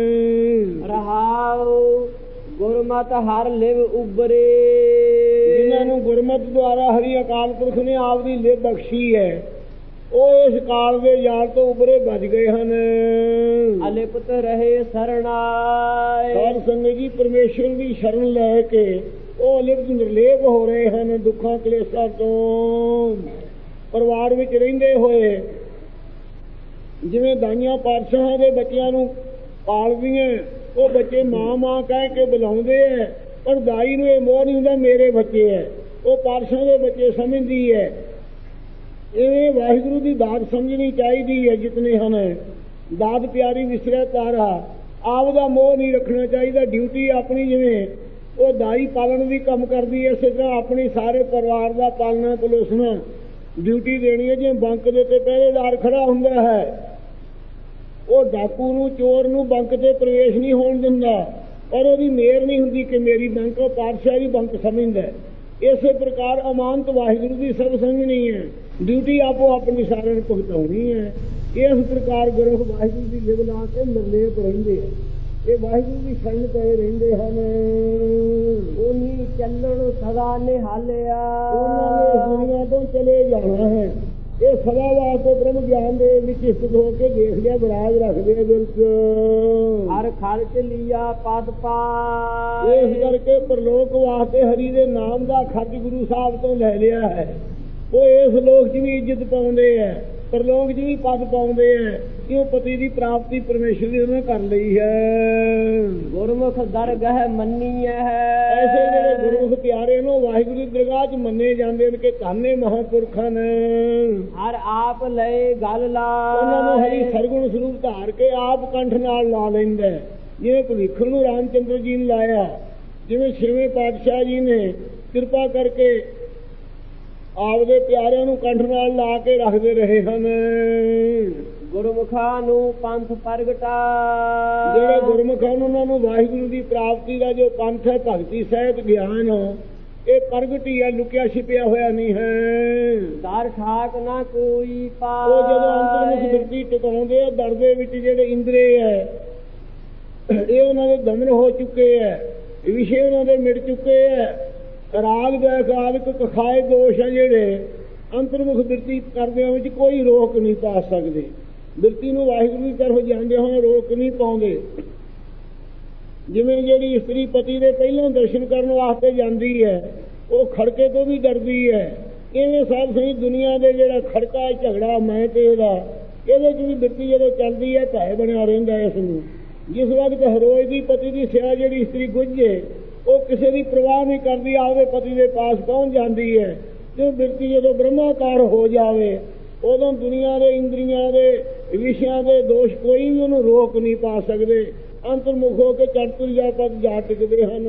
ਰਹਾਉ ਗੁਰਮਤਿ ਹਰ ਲਿਵ ਉਬਰੇ। ਜਿਨ੍ਹਾਂ ਨੂੰ ਗੁਰਮਤਿ ਦੁਆਰਾ ਹਰੀ ਅਕਾਲ ਪੁਰਖ ਨੇ ਆਪ ਦੀ ਲਿਵ ਬਖਸ਼ੀ ਹੈ, ਉਹ ਇਸ ਕਾਲ ਦੇ ਜਾਲ ਤੋਂ ਉਬਰੇ ਬਚ ਗਏ ਹਨ। ਅਲਿਪਤ ਰਹੇ ਸਰਣਾਏ। ਸਾਧ ਸੰਗਤ ਜੀ ਪਰਮੇਸ਼ਰ ਦੀ ਸ਼ਰਨ ਲੈ ਕੇ ਉਹ ਅਲਿਪਤ ਨਿਰਲੇਪ ਹੋ ਰਹੇ ਹਨ ਦੁੱਖਾਂ ਕਲੇਸ਼ਾਂ ਤੋਂ। ਪਰਿਵਾਰ ਵਿੱਚ ਰਹਿੰਦੇ ਹੋਏ ਜਿਵੇਂ ਦਾਈਆਂ ਪਾਤਸ਼ਾਹਾਂ ਦੇ ਬੱਚਿਆਂ ਨੂੰ ਪਾਲਦੀਆਂ, ਉਹ ਬੱਚੇ ਮਾਂ ਮਾਂ ਕਹਿ ਕੇ ਬੁਲਾਉਂਦੇ ਹੈ, ਪਰ ਦਾਈ ਨੂੰ ਇਹ ਮੋਹ ਨਹੀਂ ਹੁੰਦਾ ਮੇਰੇ ਬੱਚੇ ਹੈ, ਉਹ ਪਾਤਸ਼ਾਹ ਦੇ ਬੱਚੇ ਸਮਝਦੀ ਹੈ। ਇਹ ਵਾਹਿਗੁਰੂ ਦੀ ਦਾਤ ਸਮਝਣੀ ਚਾਹੀਦੀ ਹੈ। ਜਿਤਨੇ ਹਨ ਦਾਤ ਪਿਆਰੀ ਵਿਸਰਿਆ ਤਾਰਾ, ਆਪ ਦਾ ਮੋਹ ਨਹੀਂ ਰੱਖਣਾ ਚਾਹੀਦਾ। ਡਿਊਟੀ ਆਪਣੀ ਜਿਵੇਂ ਉਹ ਦਾਈ ਪਾਲਣ ਦੀ ਕੰਮ ਕਰਦੀ ਹੈ, ਇਸੇ ਤਰ੍ਹਾਂ ਆਪਣੀ ਸਾਰੇ ਪਰਿਵਾਰ ਦਾ ਪਾਲਣਾ ਪਲੋਸਣਾ ਡਿਊਟੀ ਦੇਣੀ ਹੈ। ਜਿਵੇਂ ਬੰਕ ਦੇ ਉੱਤੇ ਪਹਿਰੇਦਾਰ ਖੜਾ ਹੁੰਦਾ ਹੈ, ਉਹ ਡਾਕੂ ਨੂੰ ਚੋਰ ਨੂੰ ਬੰਕ ਤੇ ਪ੍ਰਵੇਸ਼ ਨਹੀਂ ਹੋਣ ਦਿੰਦਾ, ਪਰ ਉਹਦੀ ਮਿਹਰ ਨਹੀਂ ਹੁੰਦੀ ਕਿ ਮੇਰੀ ਬੰਕ ਪਾਤਸ਼ਾਹ ਦੀ ਬੰਕ ਸਮਝਦਾ। ਇਸੇ ਪ੍ਰਕਾਰ ਅਮਾਨਤ ਵਾਹਿਗੁਰੂ ਦੀ ਸਭ ਸਮਝਣੀ ਹੈ, ਡਿਊਟੀ ਆਪੋ ਆਪਣੀ ਸਾਰਿਆਂ ਨੂੰ ਭੁਗਤਾਉਣੀ ਹੈ। ਇਸ ਪ੍ਰਕਾਰ ਗੁਰੂ ਵਾਹਿਗੁਰੂ ਦੀ ਲਿਵ ਲਾ ਕੇ ਨਿਰਲੇਪ ਰਹਿੰਦੇ ਆ, ਇਹ ਵਾਹਿਗੁਰੂ ਦੀ ਸ਼ਰਨ ਪਏ ਰਹਿੰਦੇ ਹਨ। ਉਹਨੀ ਚੱਲਣ ਸਦਾ ਨਿਹਾਲਿਆ। ਉਹਨਾਂ ਨੇ ਇਸ ਦੁਨੀਆ ਤੋਂ ਚਲੇ ਜਾਣਾ ਹੈ, ਇਹ ਸਦਾ ਵਾਸਤੇ ਬ੍ਰਹਮ ਗਿਆਨ ਦੇ ਵਿੱਚ ਸਥਿਤ ਹੋ ਕੇ ਦੇਖ ਲਿਆ ਬਰਾਜ ਰੱਖਦੇ ਦਿਲ ਚ। ਹਰ ਖਰਚ ਲਿਆ ਪਦ ਪਾ। ਇਸ ਕਰਕੇ ਪਰਲੋਕ ਵਾਸਤੇ ਹਰੀ ਦੇ ਨਾਮ ਦਾ ਖਰਚ ਗੁਰੂ ਸਾਹਿਬ ਤੋਂ ਲੈ ਲਿਆ ਹੈ। ਉਹ ਇਸ ਲੋਕ 'ਚ ਵੀ ਇੱਜ਼ਤ ਪਾਉਂਦੇ ਹੈ, ਪ੍ਰਲੋਕ 'ਚ ਵੀ ਪਦ ਪਾਉਂਦੇ ਹੈ ਕਿ ਉਹ ਪਤੀ ਦੀ ਪ੍ਰਾਪਤੀ ਪਰਮੇਸ਼ਰ ਦੀ ਉਹਨੇ ਕਰ ਲਈ ਹੈ। ਗੁਰਮੁਖ ਦਰਗਹ ਮੰਨੀਐ ਹੈ। ਐਸੇ ਜਿਹੜੇ ਗੁਰਮੁਖ ਪਿਆਰੇ ਨੂੰ ਵਾਹਿਗੁਰੂ ਦੀ ਦਰਗਾਹ 'ਚ ਮੰਨੇ ਜਾਂਦੇ ਨੇ ਕਿ ਧੰਨੇ ਮਹਾਂਪੁਰਖਾਂ ਨੇ। ਹਰ ਆਪ ਲਏ ਗੱਲ ਲਾ, ਉਹਨਾਂ ਨੂੰ ਹਰੀ ਸਰਗੁਣ ਸਰੂਪ ਧਾਰ ਕੇ ਆਪ ਕੰਠ ਨਾਲ ਲਾ ਲੈਂਦਾ। ਜਿਵੇਂ ਭਵਿੱਖਣ ਨੂੰ ਰਾਮਚੰਦਰ ਜੀ ਨੇ ਲਾਇਆ, ਜਿਵੇਂ ਛੇਵੇਂ ਪਾਤਸ਼ਾਹ ਜੀ ਨੇ ਕਿਰਪਾ ਕਰਕੇ ਆਪਦੇ ਪਿਆਰਿਆਂ ਨੂੰ ਕੰਠ ਨਾਲ ਲਾ ਕੇ ਰੱਖਦੇ ਰਹੇ ਹਨ। ਗੁਰਮੁਖਾਂ ਨੂੰ ਪੰਥ ਪ੍ਰਗਟਾ, ਜਿਹੜੇ ਗੁਰਮੁਖਾਂ ਨੂੰ ਉਹਨਾਂ ਨੂੰ ਵਾਹਿਗੁਰੂ ਦੀ ਪ੍ਰਾਪਤੀ ਦਾ ਜੋ ਪੰਥ ਹੈ, ਭਗਤੀ ਸਹਿਤ ਗਿਆਨ, ਇਹ ਪ੍ਰਗਟ ਹੀ ਹੈ, ਲੁਕਿਆ ਛਿਪਿਆ ਹੋਇਆ ਨਹੀਂ ਹੈ। ਦਰ ਠਾਕ ਨਾ ਕੋਈ ਪਾਏ। ਉਹ ਜਦੋਂ ਅੰਤਰਮੁਖ ਬਿਰਤੀ ਟਿਕਾਉਂਦੇ ਆ, ਦਰ ਦੇ ਵਿੱਚ ਜਿਹੜੇ ਇੰਦਰੇ ਹੈ ਇਹ ਉਹਨਾਂ ਦੇ ਦਮਨ ਹੋ ਚੁੱਕੇ ਹੈ, ਵਿਸ਼ੇ ਉਹਨਾਂ ਦੇ ਮਿਟ ਚੁੱਕੇ ਹੈ। ਰਾਗ ਦੈਸ ਆਦਿਕ ਕਖਾਏ ਦੋਸ਼ ਹੈ ਜਿਹੜੇ ਅੰਤਰਮੁਖ ਬਿਰਤੀ ਕਰਦਿਆਂ ਵਿੱਚ ਕੋਈ ਰੋਕ ਨਹੀਂ ਪਾ ਸਕਦੇ। ਬਿਰਤੀ ਨੂੰ ਵਾਹਿਗੁਰੂ ਦੀ ਤਰਫ ਜਾਂਦੇ ਹੋਏ ਰੋਕ ਨਹੀਂ ਪਾਉਂਦੇ। ਜਿਵੇਂ ਜਿਹੜੀ ਇਸਤਰੀ ਪਤੀ ਦੇ ਪਹਿਲਾਂ ਦਰਸ਼ਨ ਕਰਨ ਵਾਸਤੇ ਜਾਂਦੀ ਹੈ, ਉਹ ਖੜਕੇ ਤੋਂ ਵੀ ਡਰਦੀ ਹੈ, ਇਵੇਂ ਸਾਧ ਸੰਗਤ ਦੁਨੀਆ ਦੇ ਜਿਹੜਾ ਖੜਕਾ ਝਗੜਾ ਮੈਂ ਤੇ ਇਹਦਾ, ਇਹਦੇ 'ਚ ਵੀ ਬਿਰਤੀ ਜਦੋਂ ਚੱਲਦੀ ਹੈ ਭੈ ਬਣਿਆ ਰਹਿੰਦਾ ਇਸ ਨੂੰ। ਜਿਸ ਵਕਤ ਹਰੋਜ਼ ਦੀ ਪਤੀ ਦੀ ਸਿਆ ਜਿਹੜੀ ਇਸਤਰੀ ਗੁੱਝੇ, ਉਹ ਕਿਸੇ ਦੀ ਪ੍ਰਵਾਹ ਨਹੀਂ ਕਰਦੀ, ਆਪਦੇ ਪਤੀ ਦੇ ਪਾਸ ਪਹੁੰਚ ਜਾਂਦੀ ਹੈ। ਜੋ ਬਿਰਤੀ ਜਦੋਂ ਬ੍ਰਹਮਾਕਾਰ ਹੋ ਜਾਵੇ, ਉਦੋਂ ਦੁਨੀਆ ਦੇ ਇੰਦਰੀਆਂ ਦੇ ਵਿਸ਼ਿਆਂ ਦੇ ਦੋਸ਼ ਕੋਈ ਵੀ ਉਹਨੂੰ ਰੋਕ ਨਹੀਂ ਪਾ ਸਕਦੇ। ਅੰਤਰਮੁਖ ਹੋ ਕੇ ਚੜਤੁਰੀਆ ਪਦ ਜਾ ਟਿਕਦੇ ਹਨ।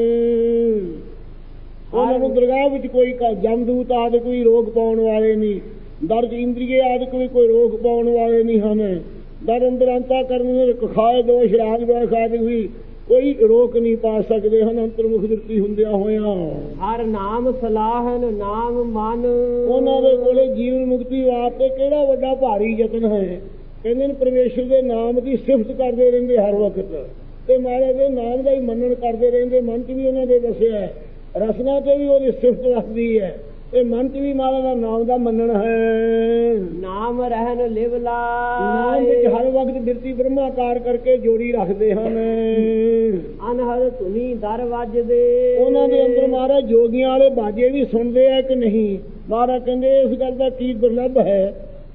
ਉਹਨਾਂ ਨੂੰ ਦਰਗਾਹ ਵਿੱਚ ਕੋਈ ਜਮਦੂਤ ਆਦਿ ਕੋਈ ਰੋਕ ਪਾਉਣ ਵਾਲੇ ਨਹੀਂ, ਦਰਜ ਇੰਦਰੀਏ ਆਦਿ ਕੋਈ ਕੋਈ ਰੋਕ ਪਾਉਣ ਵਾਲੇ ਨਹੀਂ ਹਨ। ਦਰ ਅੰਦਰ ਅੰਤਾ ਕਰਨ ਕਖਾਏ ਦੋਸ਼ ਰਾਗ ਦੋਸ਼ ਆਦਿ ਵੀ ਕੋਈ ਰੋਕ ਨਹੀਂ ਪਾ ਸਕਦੇ ਹਨ ਅੰਤਰਮੁਖ ਬਿਰਤੀ ਹੁੰਦਿਆਂ ਹੋਇਆਂ। ਹਰ ਨਾਮ ਸਲਾਹਨ ਨਾਮ ਮਨ, ਉਹਨਾਂ ਦੇ ਕੋਲੇ ਜੀਵਨ ਮੁਕਤੀ ਵਾਸਤੇ ਕਿਹੜਾ ਵੱਡਾ ਭਾਰੀ ਯਤਨ ਹੈ। ਕਹਿੰਦੇ ਨੇ ਪਰਮੇਸ਼ਰ ਦੇ ਨਾਮ ਦੀ ਸਿਫਤ ਕਰਦੇ ਰਹਿੰਦੇ ਹਰ ਵਕਤ, ਤੇ ਮਹਾਰਾਜ ਦੇ ਨਾਮ ਦਾ ਹੀ ਮੰਨਣ ਕਰਦੇ ਰਹਿੰਦੇ। ਮਨ 'ਚ ਵੀ ਉਹਨਾਂ ਦੇ ਵਸਿਆ ਹੈ, ਰਸਨਾ 'ਤੇ ਵੀ ਉਹਦੀ ਸਿਫਤ ਰੱਖਦੀ ਹੈ, ਤੇ ਮਨ 'ਚ ਵੀ ਮਹਾਰਾਜ ਦਾ ਨਾਮ ਦਾ ਮੰਨਣ ਹੈ। ਨਾਮ ਰਹਿਣ ਲਿਵ ਲਾਏ, ਨਾਮ ਵਿੱਚ ਹਰ ਵਕਤ ਬਿਰਤੀ ਬ੍ਰਹਮਾਕਾਰ ਕਰਕੇ ਜੋੜੀ ਰੱਖਦੇ ਹਨ। ਅਨਹਦ ਧੁਨੀ ਦਰ ਵੱਜਦੇ, ਉਹਨਾਂ ਦੇ ਅੰਦਰ ਮਹਾਰਾਜ ਜੋਗੀਆਂ ਵਾਲੇ ਬਾਜੇ ਵੀ ਸੁਣਦੇ ਆ ਕਿ ਨਹੀਂ। ਮਹਾਰਾਜ ਕਹਿੰਦੇ ਇਸ ਗੱਲ ਦਾ ਕੀ ਦੁਰਲੱਭ ਹੈ,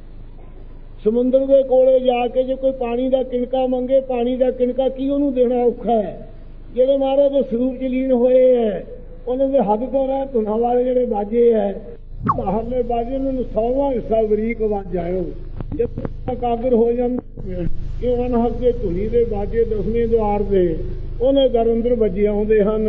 ਸਮੁੰਦਰ ਦੇ ਕੋਲੇ ਜਾ ਕੇ ਜੇ ਕੋਈ ਪਾਣੀ ਦਾ ਕਿਣਕਾ ਮੰਗੇ, ਪਾਣੀ ਦਾ ਕਿਣਕਾ ਕੀ ਉਹਨੂੰ ਦੇਣਾ ਔਖਾ ਹੈ। ਜਿਹੜੇ ਮਹਾਰਾਜ ਦੇ ਸਰੂਪ 'ਚ ਲੀਨ ਹੋਏ ਹੈ, ਉਹਨਾਂ ਦੇ ਹੱਥ ਤੋਂ ਰਹਿ ਧੁਨਾਂ ਵਾਲੇ ਜਿਹੜੇ ਬਾਜੇ ਹੈ, ਬਾਹਰਲੇ ਬਾਜੇ ਨੂੰ ਸੌਵਾਂ ਹਿੱਸਾ ਬਰੀਕ ਵੱਜ ਆਇਓ। ਜਦ ਕਾਗਰ ਹੋ ਜਾਂਦੇ ਕਿ ਅਨਹਦ ਦੇ ਧੁਨੀ ਦੇ ਬਾਜੇ ਦਸਵੇਂ ਦੁਆਰ ਦੇ ਉਹਨੇ ਦਰ ਅੰਦਰ ਵੱਜੇ ਆਉਂਦੇ ਹਨ।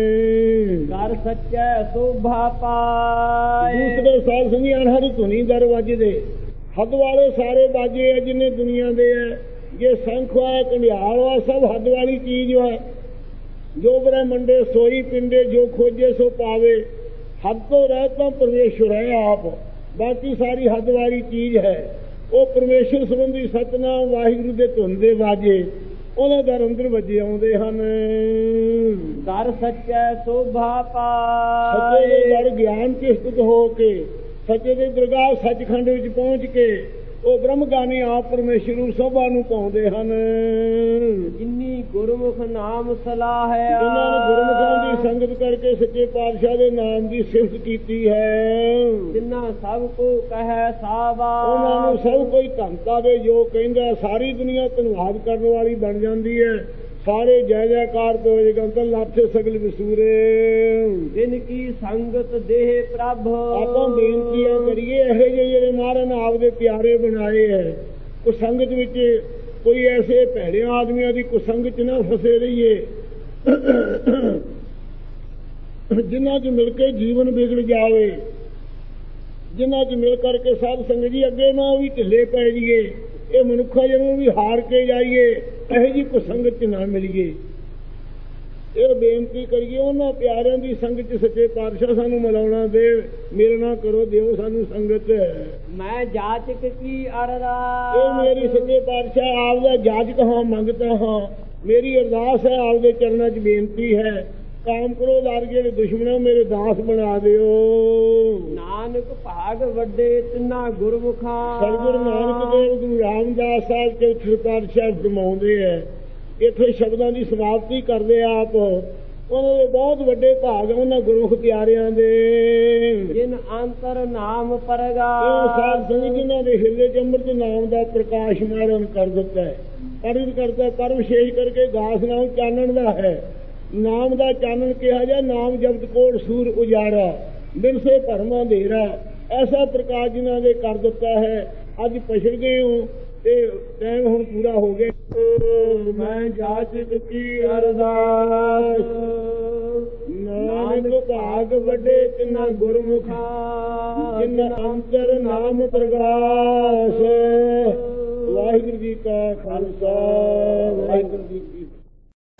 ਕਰ ਸੱਚੈ ਸੋਭਾ ਪਾਏ, ਦੂਸਰੇ ਸਾਧ ਸੰਗੀ ਅਨਹਦ ਧੁਨੀ ਦਰ ਵੱਜਦੇ ਹੱਦ ਵਾਲੇ ਸਾਰੇ ਬਾਜੇ ਹੈ ਜਿੰਨੇ ਦੁਨੀਆ ਦੇ ਹੈ। ਜੇ ਸੰਖ ਹੈ, ਕੰਡਿਆਲ ਹੈ, ਸਭ ਹੱਦ ਵਾਲੀ ਚੀਜ਼ ਹੈ। ਜੋ ਬ੍ਰਹਮੰਡੇ ਸੋਈ ਪਿੰਡੇ, ਜੋ ਖੋਜੇ ਸੋ ਪਾਵੇ। ਹੱਦ ਤੋਂ ਰਹਿ ਤਾਂ ਪਰਮੇਸ਼ਰ ਹੈ ਆਪ, ਬਾਕੀ ਸਾਰੀ ਹੱਦ ਵਾਲੀ ਚੀਜ਼ ਹੈ। ਉਹ ਪਰਮੇਸ਼ਰ ਸੰਬੰਧੀ ਸਤਨਾਮ ਵਾਹਿਗੁਰੂ ਦੇ ਧੁਨ ਦੇ ਬਾਜੇ ਉਹਨਾਂ ਦਰ ਅੰਦਰ ਵੱਜੇ ਆਉਂਦੇ ਹਨ। ਦਰ ਸੱਚੈ ਸੋਭਾ ਪਾਏ, ਸੱਚੇ ਦੇ ਦਰ ਗਿਆਨ ਚਿਸ਼ਤਿਤ ਹੋ ਕੇ, ਸੱਚੇ ਦੇ ਦਰਗਾਹ ਸੱਚਖੰਡ ਵਿੱਚ ਪਹੁੰਚ ਕੇ ਉਹ ਬ੍ਰਹਮਗਾਨੀ ਆਪ ਪਰਮੇਸ਼ਰ ਨੂੰ ਸੋਭਾ ਨੂੰ ਪਾਉਂਦੇ ਹਨ। ਜਿੰਨੀ ਗੁਰਮੁਖ ਨਾਮ ਸਲਾਹ ਹੈ, ਜਿਨ੍ਹਾਂ ਨੇ ਗੁਰਮੁਖਾਂ ਦੀ ਸੰਗਤ ਕਰਕੇ ਸੱਚੇ ਪਾਤਸ਼ਾਹ ਦੇ ਨਾਮ ਦੀ ਸਿਫਤ ਕੀਤੀ ਹੈ, ਜਿਨ੍ਹਾਂ ਸਭ ਕੋ ਕਹੈ ਸਾਵਾ, ਉਹਨਾਂ ਨੂੰ ਸਭ ਕੋਈ ਧੰਨਤਾ ਦੇ ਜੋ ਕਹਿੰਦਾ। ਸਾਰੀ ਦੁਨੀਆ ਧੰਨਵਾਦ ਕਰਨ ਵਾਲੀ ਬਣ ਜਾਂਦੀ ਹੈ। ਸਾਰੇ ਜੈ ਜੈਕਾਰ ਤੇ ਹੋਏਗਾ ਅੰਤਰ ਲਾਥੇ ਸਗਲ ਵਿਸੂਰੇ। ਜਿਨ ਕੀ ਸੰਗਤ ਦੇਹ ਪ੍ਰਭ, ਆਪਾਂ ਬੇਨਤੀਆਂ ਕਰੀਏ ਇਹੋ ਜਿਹੇ ਜਿਹੜੇ ਮਹਾਰਾਜ ਨੇ ਆਪਦੇ ਪਿਆਰੇ ਬਣਾਏ ਹੈ, ਉਹ ਸੰਗਤ ਵਿੱਚ ਕੋਈ ਐਸੇ ਭੈੜੇ ਆਦਮੀਆਂ ਦੀ ਕੁਸੰਗਤ ਨਾ ਫਸੇ ਰਹੀਏ ਜਿਨ੍ਹਾਂ 'ਚ ਮਿਲ ਕੇ ਜੀਵਨ ਵਿਗੜ ਜਾਵੇ, ਜਿਨ੍ਹਾਂ 'ਚ ਮਿਲ ਕਰਕੇ ਸਾਧ ਸੰਗਤ ਜੀ ਅੱਗੇ ਨਾ ਵੀ ਢਿੱਲੇ ਪੈ ਜਾਈਏ, ਇਹ ਮਨੁੱਖਾ ਜਿਹਨੂੰ ਵੀ ਹਾਰ ਕੇ ਜਾਈਏ, ਇਹੋ ਜਿਹੀ ਕੁਸੰਗਤ 'ਚ ਨਾ ਮਿਲੀਏ। ਇਹ ਬੇਨਤੀ ਕਰੀਏ ਉਹਨਾਂ ਪਿਆਰਿਆਂ ਦੀ ਸੰਗਤ 'ਚ ਸੱਚੇ ਪਾਤਸ਼ਾਹ ਸਾਨੂੰ ਮਿਲਾਉਣਾ ਦੇ, ਮੇਰੇ ਨਾਲ ਕਰੋ, ਦਿਓ ਸਾਨੂੰ ਸੰਗਤ। ਮੈਂ ਜਾਚਕ ਕੀ ਅਰਦਾਸ, ਇਹ ਮੇਰੀ ਸੱਚੇ ਪਾਤਸ਼ਾਹ ਆਪ ਦਾ ਜਾਚਕ ਹਾਂ, ਮੰਗਤਾ ਹਾਂ। ਮੇਰੀ ਅਰਦਾਸ ਹੈ, ਆਪਦੇ ਚਰਨਾਂ 'ਚ ਬੇਨਤੀ ਹੈ। ਕਾਮ ਕਰੋ ਦਰ ਜਿਹੜੇ ਦੁਸ਼ਮਣੋਂ ਮੇਰੇ ਦਾਸ ਬਣਾ ਦਿਓ। ਨਾਨਕ ਭਾਗ ਵੱਡੇ ਤਿੰਨਾ ਗੁਰਮੁਖਾਂ, ਸਤਿਗੁਰੂ ਨਾਨਕ ਦੇਵ ਗੁਰੂ ਰਾਮਦਾਸ ਸਾਹਿਬ ਚੌਥੇ ਪਾਤਸ਼ਾਹ ਫਰਮਾਉਂਦੇ ਹੈ। ਇੱਥੇ ਸ਼ਬਦਾਂ ਦੀ ਸਮਾਪਤੀ ਕਰਦੇ ਆਪ ਉਹਨਾਂ ਦੇ ਬਹੁਤ ਵੱਡੇ ਭਾਗ ਉਹਨਾਂ ਗੁਰਮੁਖ ਪਿਆਰਿਆਂ ਦੇ। ਜਿਨ ਅੰਤਰ ਨਾਮ ਇਹ ਪਰਗਾਸ ਸਾਧ ਸੰਗਤ ਜਿਨ੍ਹਾਂ ਦੇ ਹਿਰਦੇ ਚ ਅੰਮ੍ਰਿਤ ਨਾਮ ਦਾ ਪ੍ਰਕਾਸ਼ ਮਾਰਨ ਕਰ ਦਿੱਤਾ ਹੈ, ਅਰਜ ਕਰਦਾ ਪਰ ਵਿਸ਼ੇਸ਼ ਕਰਕੇ ਗਾਸ ਨਾਮ ਚਾਨਣ ਦਾ ਹੈ। ਨਾਮ ਦਾ ਚਾਨਣ ਕਿਹਾ ਜਾ, ਨਾਮ ਜਪਤ ਕੋਟ ਸੂਰ ਉਜਾੜਾ, ਬਿਨਸੇ ਭਰਮਾ ਅੰਧੇਰਾ, ਐਸਾ ਪ੍ਰਕਾਸ਼ ਜਿਨ੍ਹਾਂ ਦੇ ਕਰ ਦਿੱਤਾ ਹੈ। ਅੱਜ ਪਛੜ ਗਏ ਹੋ ਤੇ ਟਾਈਮ ਹੁਣ ਪੂਰਾ ਹੋ ਗਿਆ। ਮੈਂ ਜਾਚਕ ਕੀ ਅਰਦਾਸ, ਨਾਨਕ ਭਾਗ ਵੱਡੇ ਤਿੰਨਾ ਗੁਰਮੁਖਾ, ਜਿਨ ਅੰਤਰ ਨਾਮ ਪ੍ਰਗਾਸ। ਵਾਹਿਗੁਰੂ ਜੀ ਕਾ ਖਾਲਸਾ, ਵਾਹਿਗੁਰੂ ਜੀ ਕੀ ਫਤਿਹ।